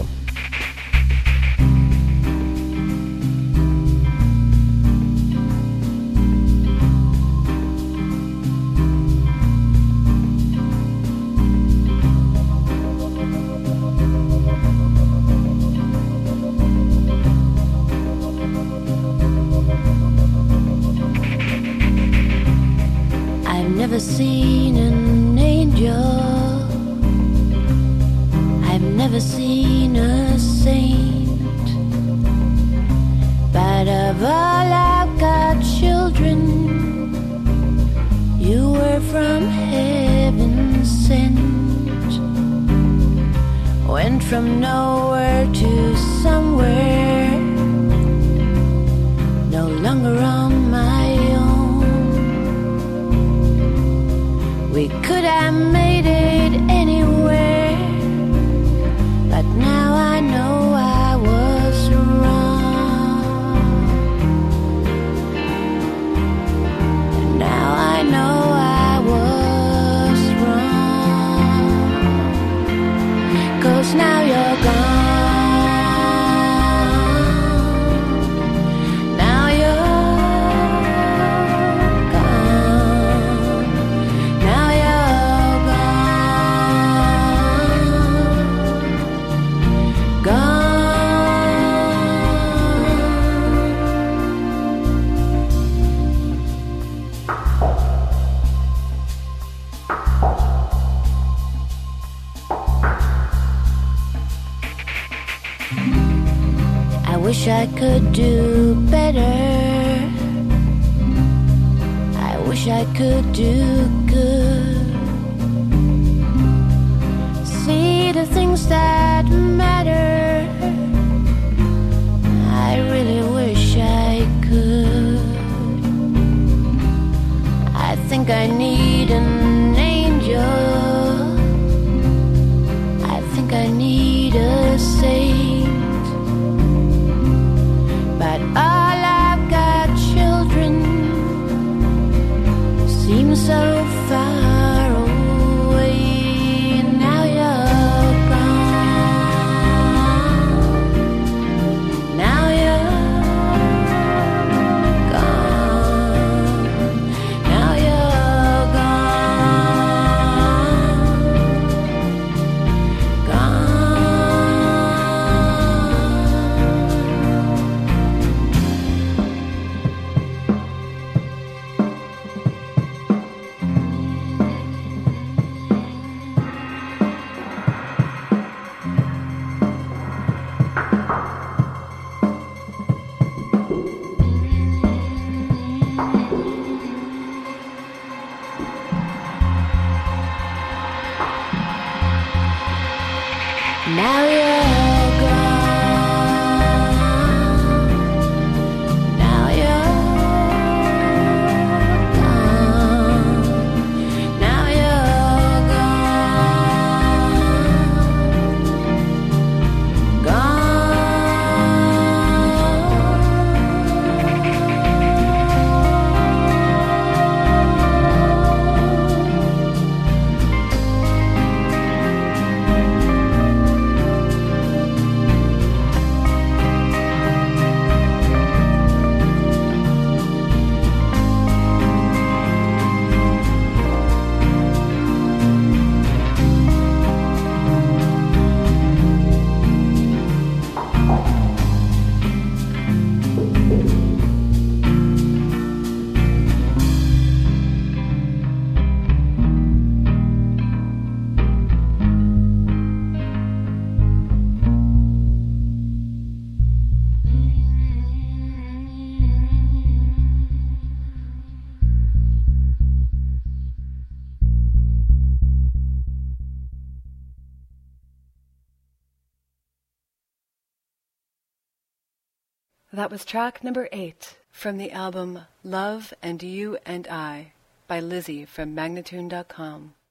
never seen an angel. I've never seen a saint. But of all I've got children, you were from heaven sent. Went from nowhere to somewhere, no longer on my own. We could have made it anywhere, but now I know I was wrong. And now I know I was wrong. 'Cause now you're gone. I wish I could do better. I wish I could do good. See the things that matter. I really wish I could. I think I need an angel. I think I need a saint. But all I've got children seem so far away. Now you're gone. Now you're gone. Now you're gone. Gone. Now you're gone. Now you're gone. Now you're gone. Gone. That was track number 8 from the album Love and You and I by Lizzie from Magnatune.com.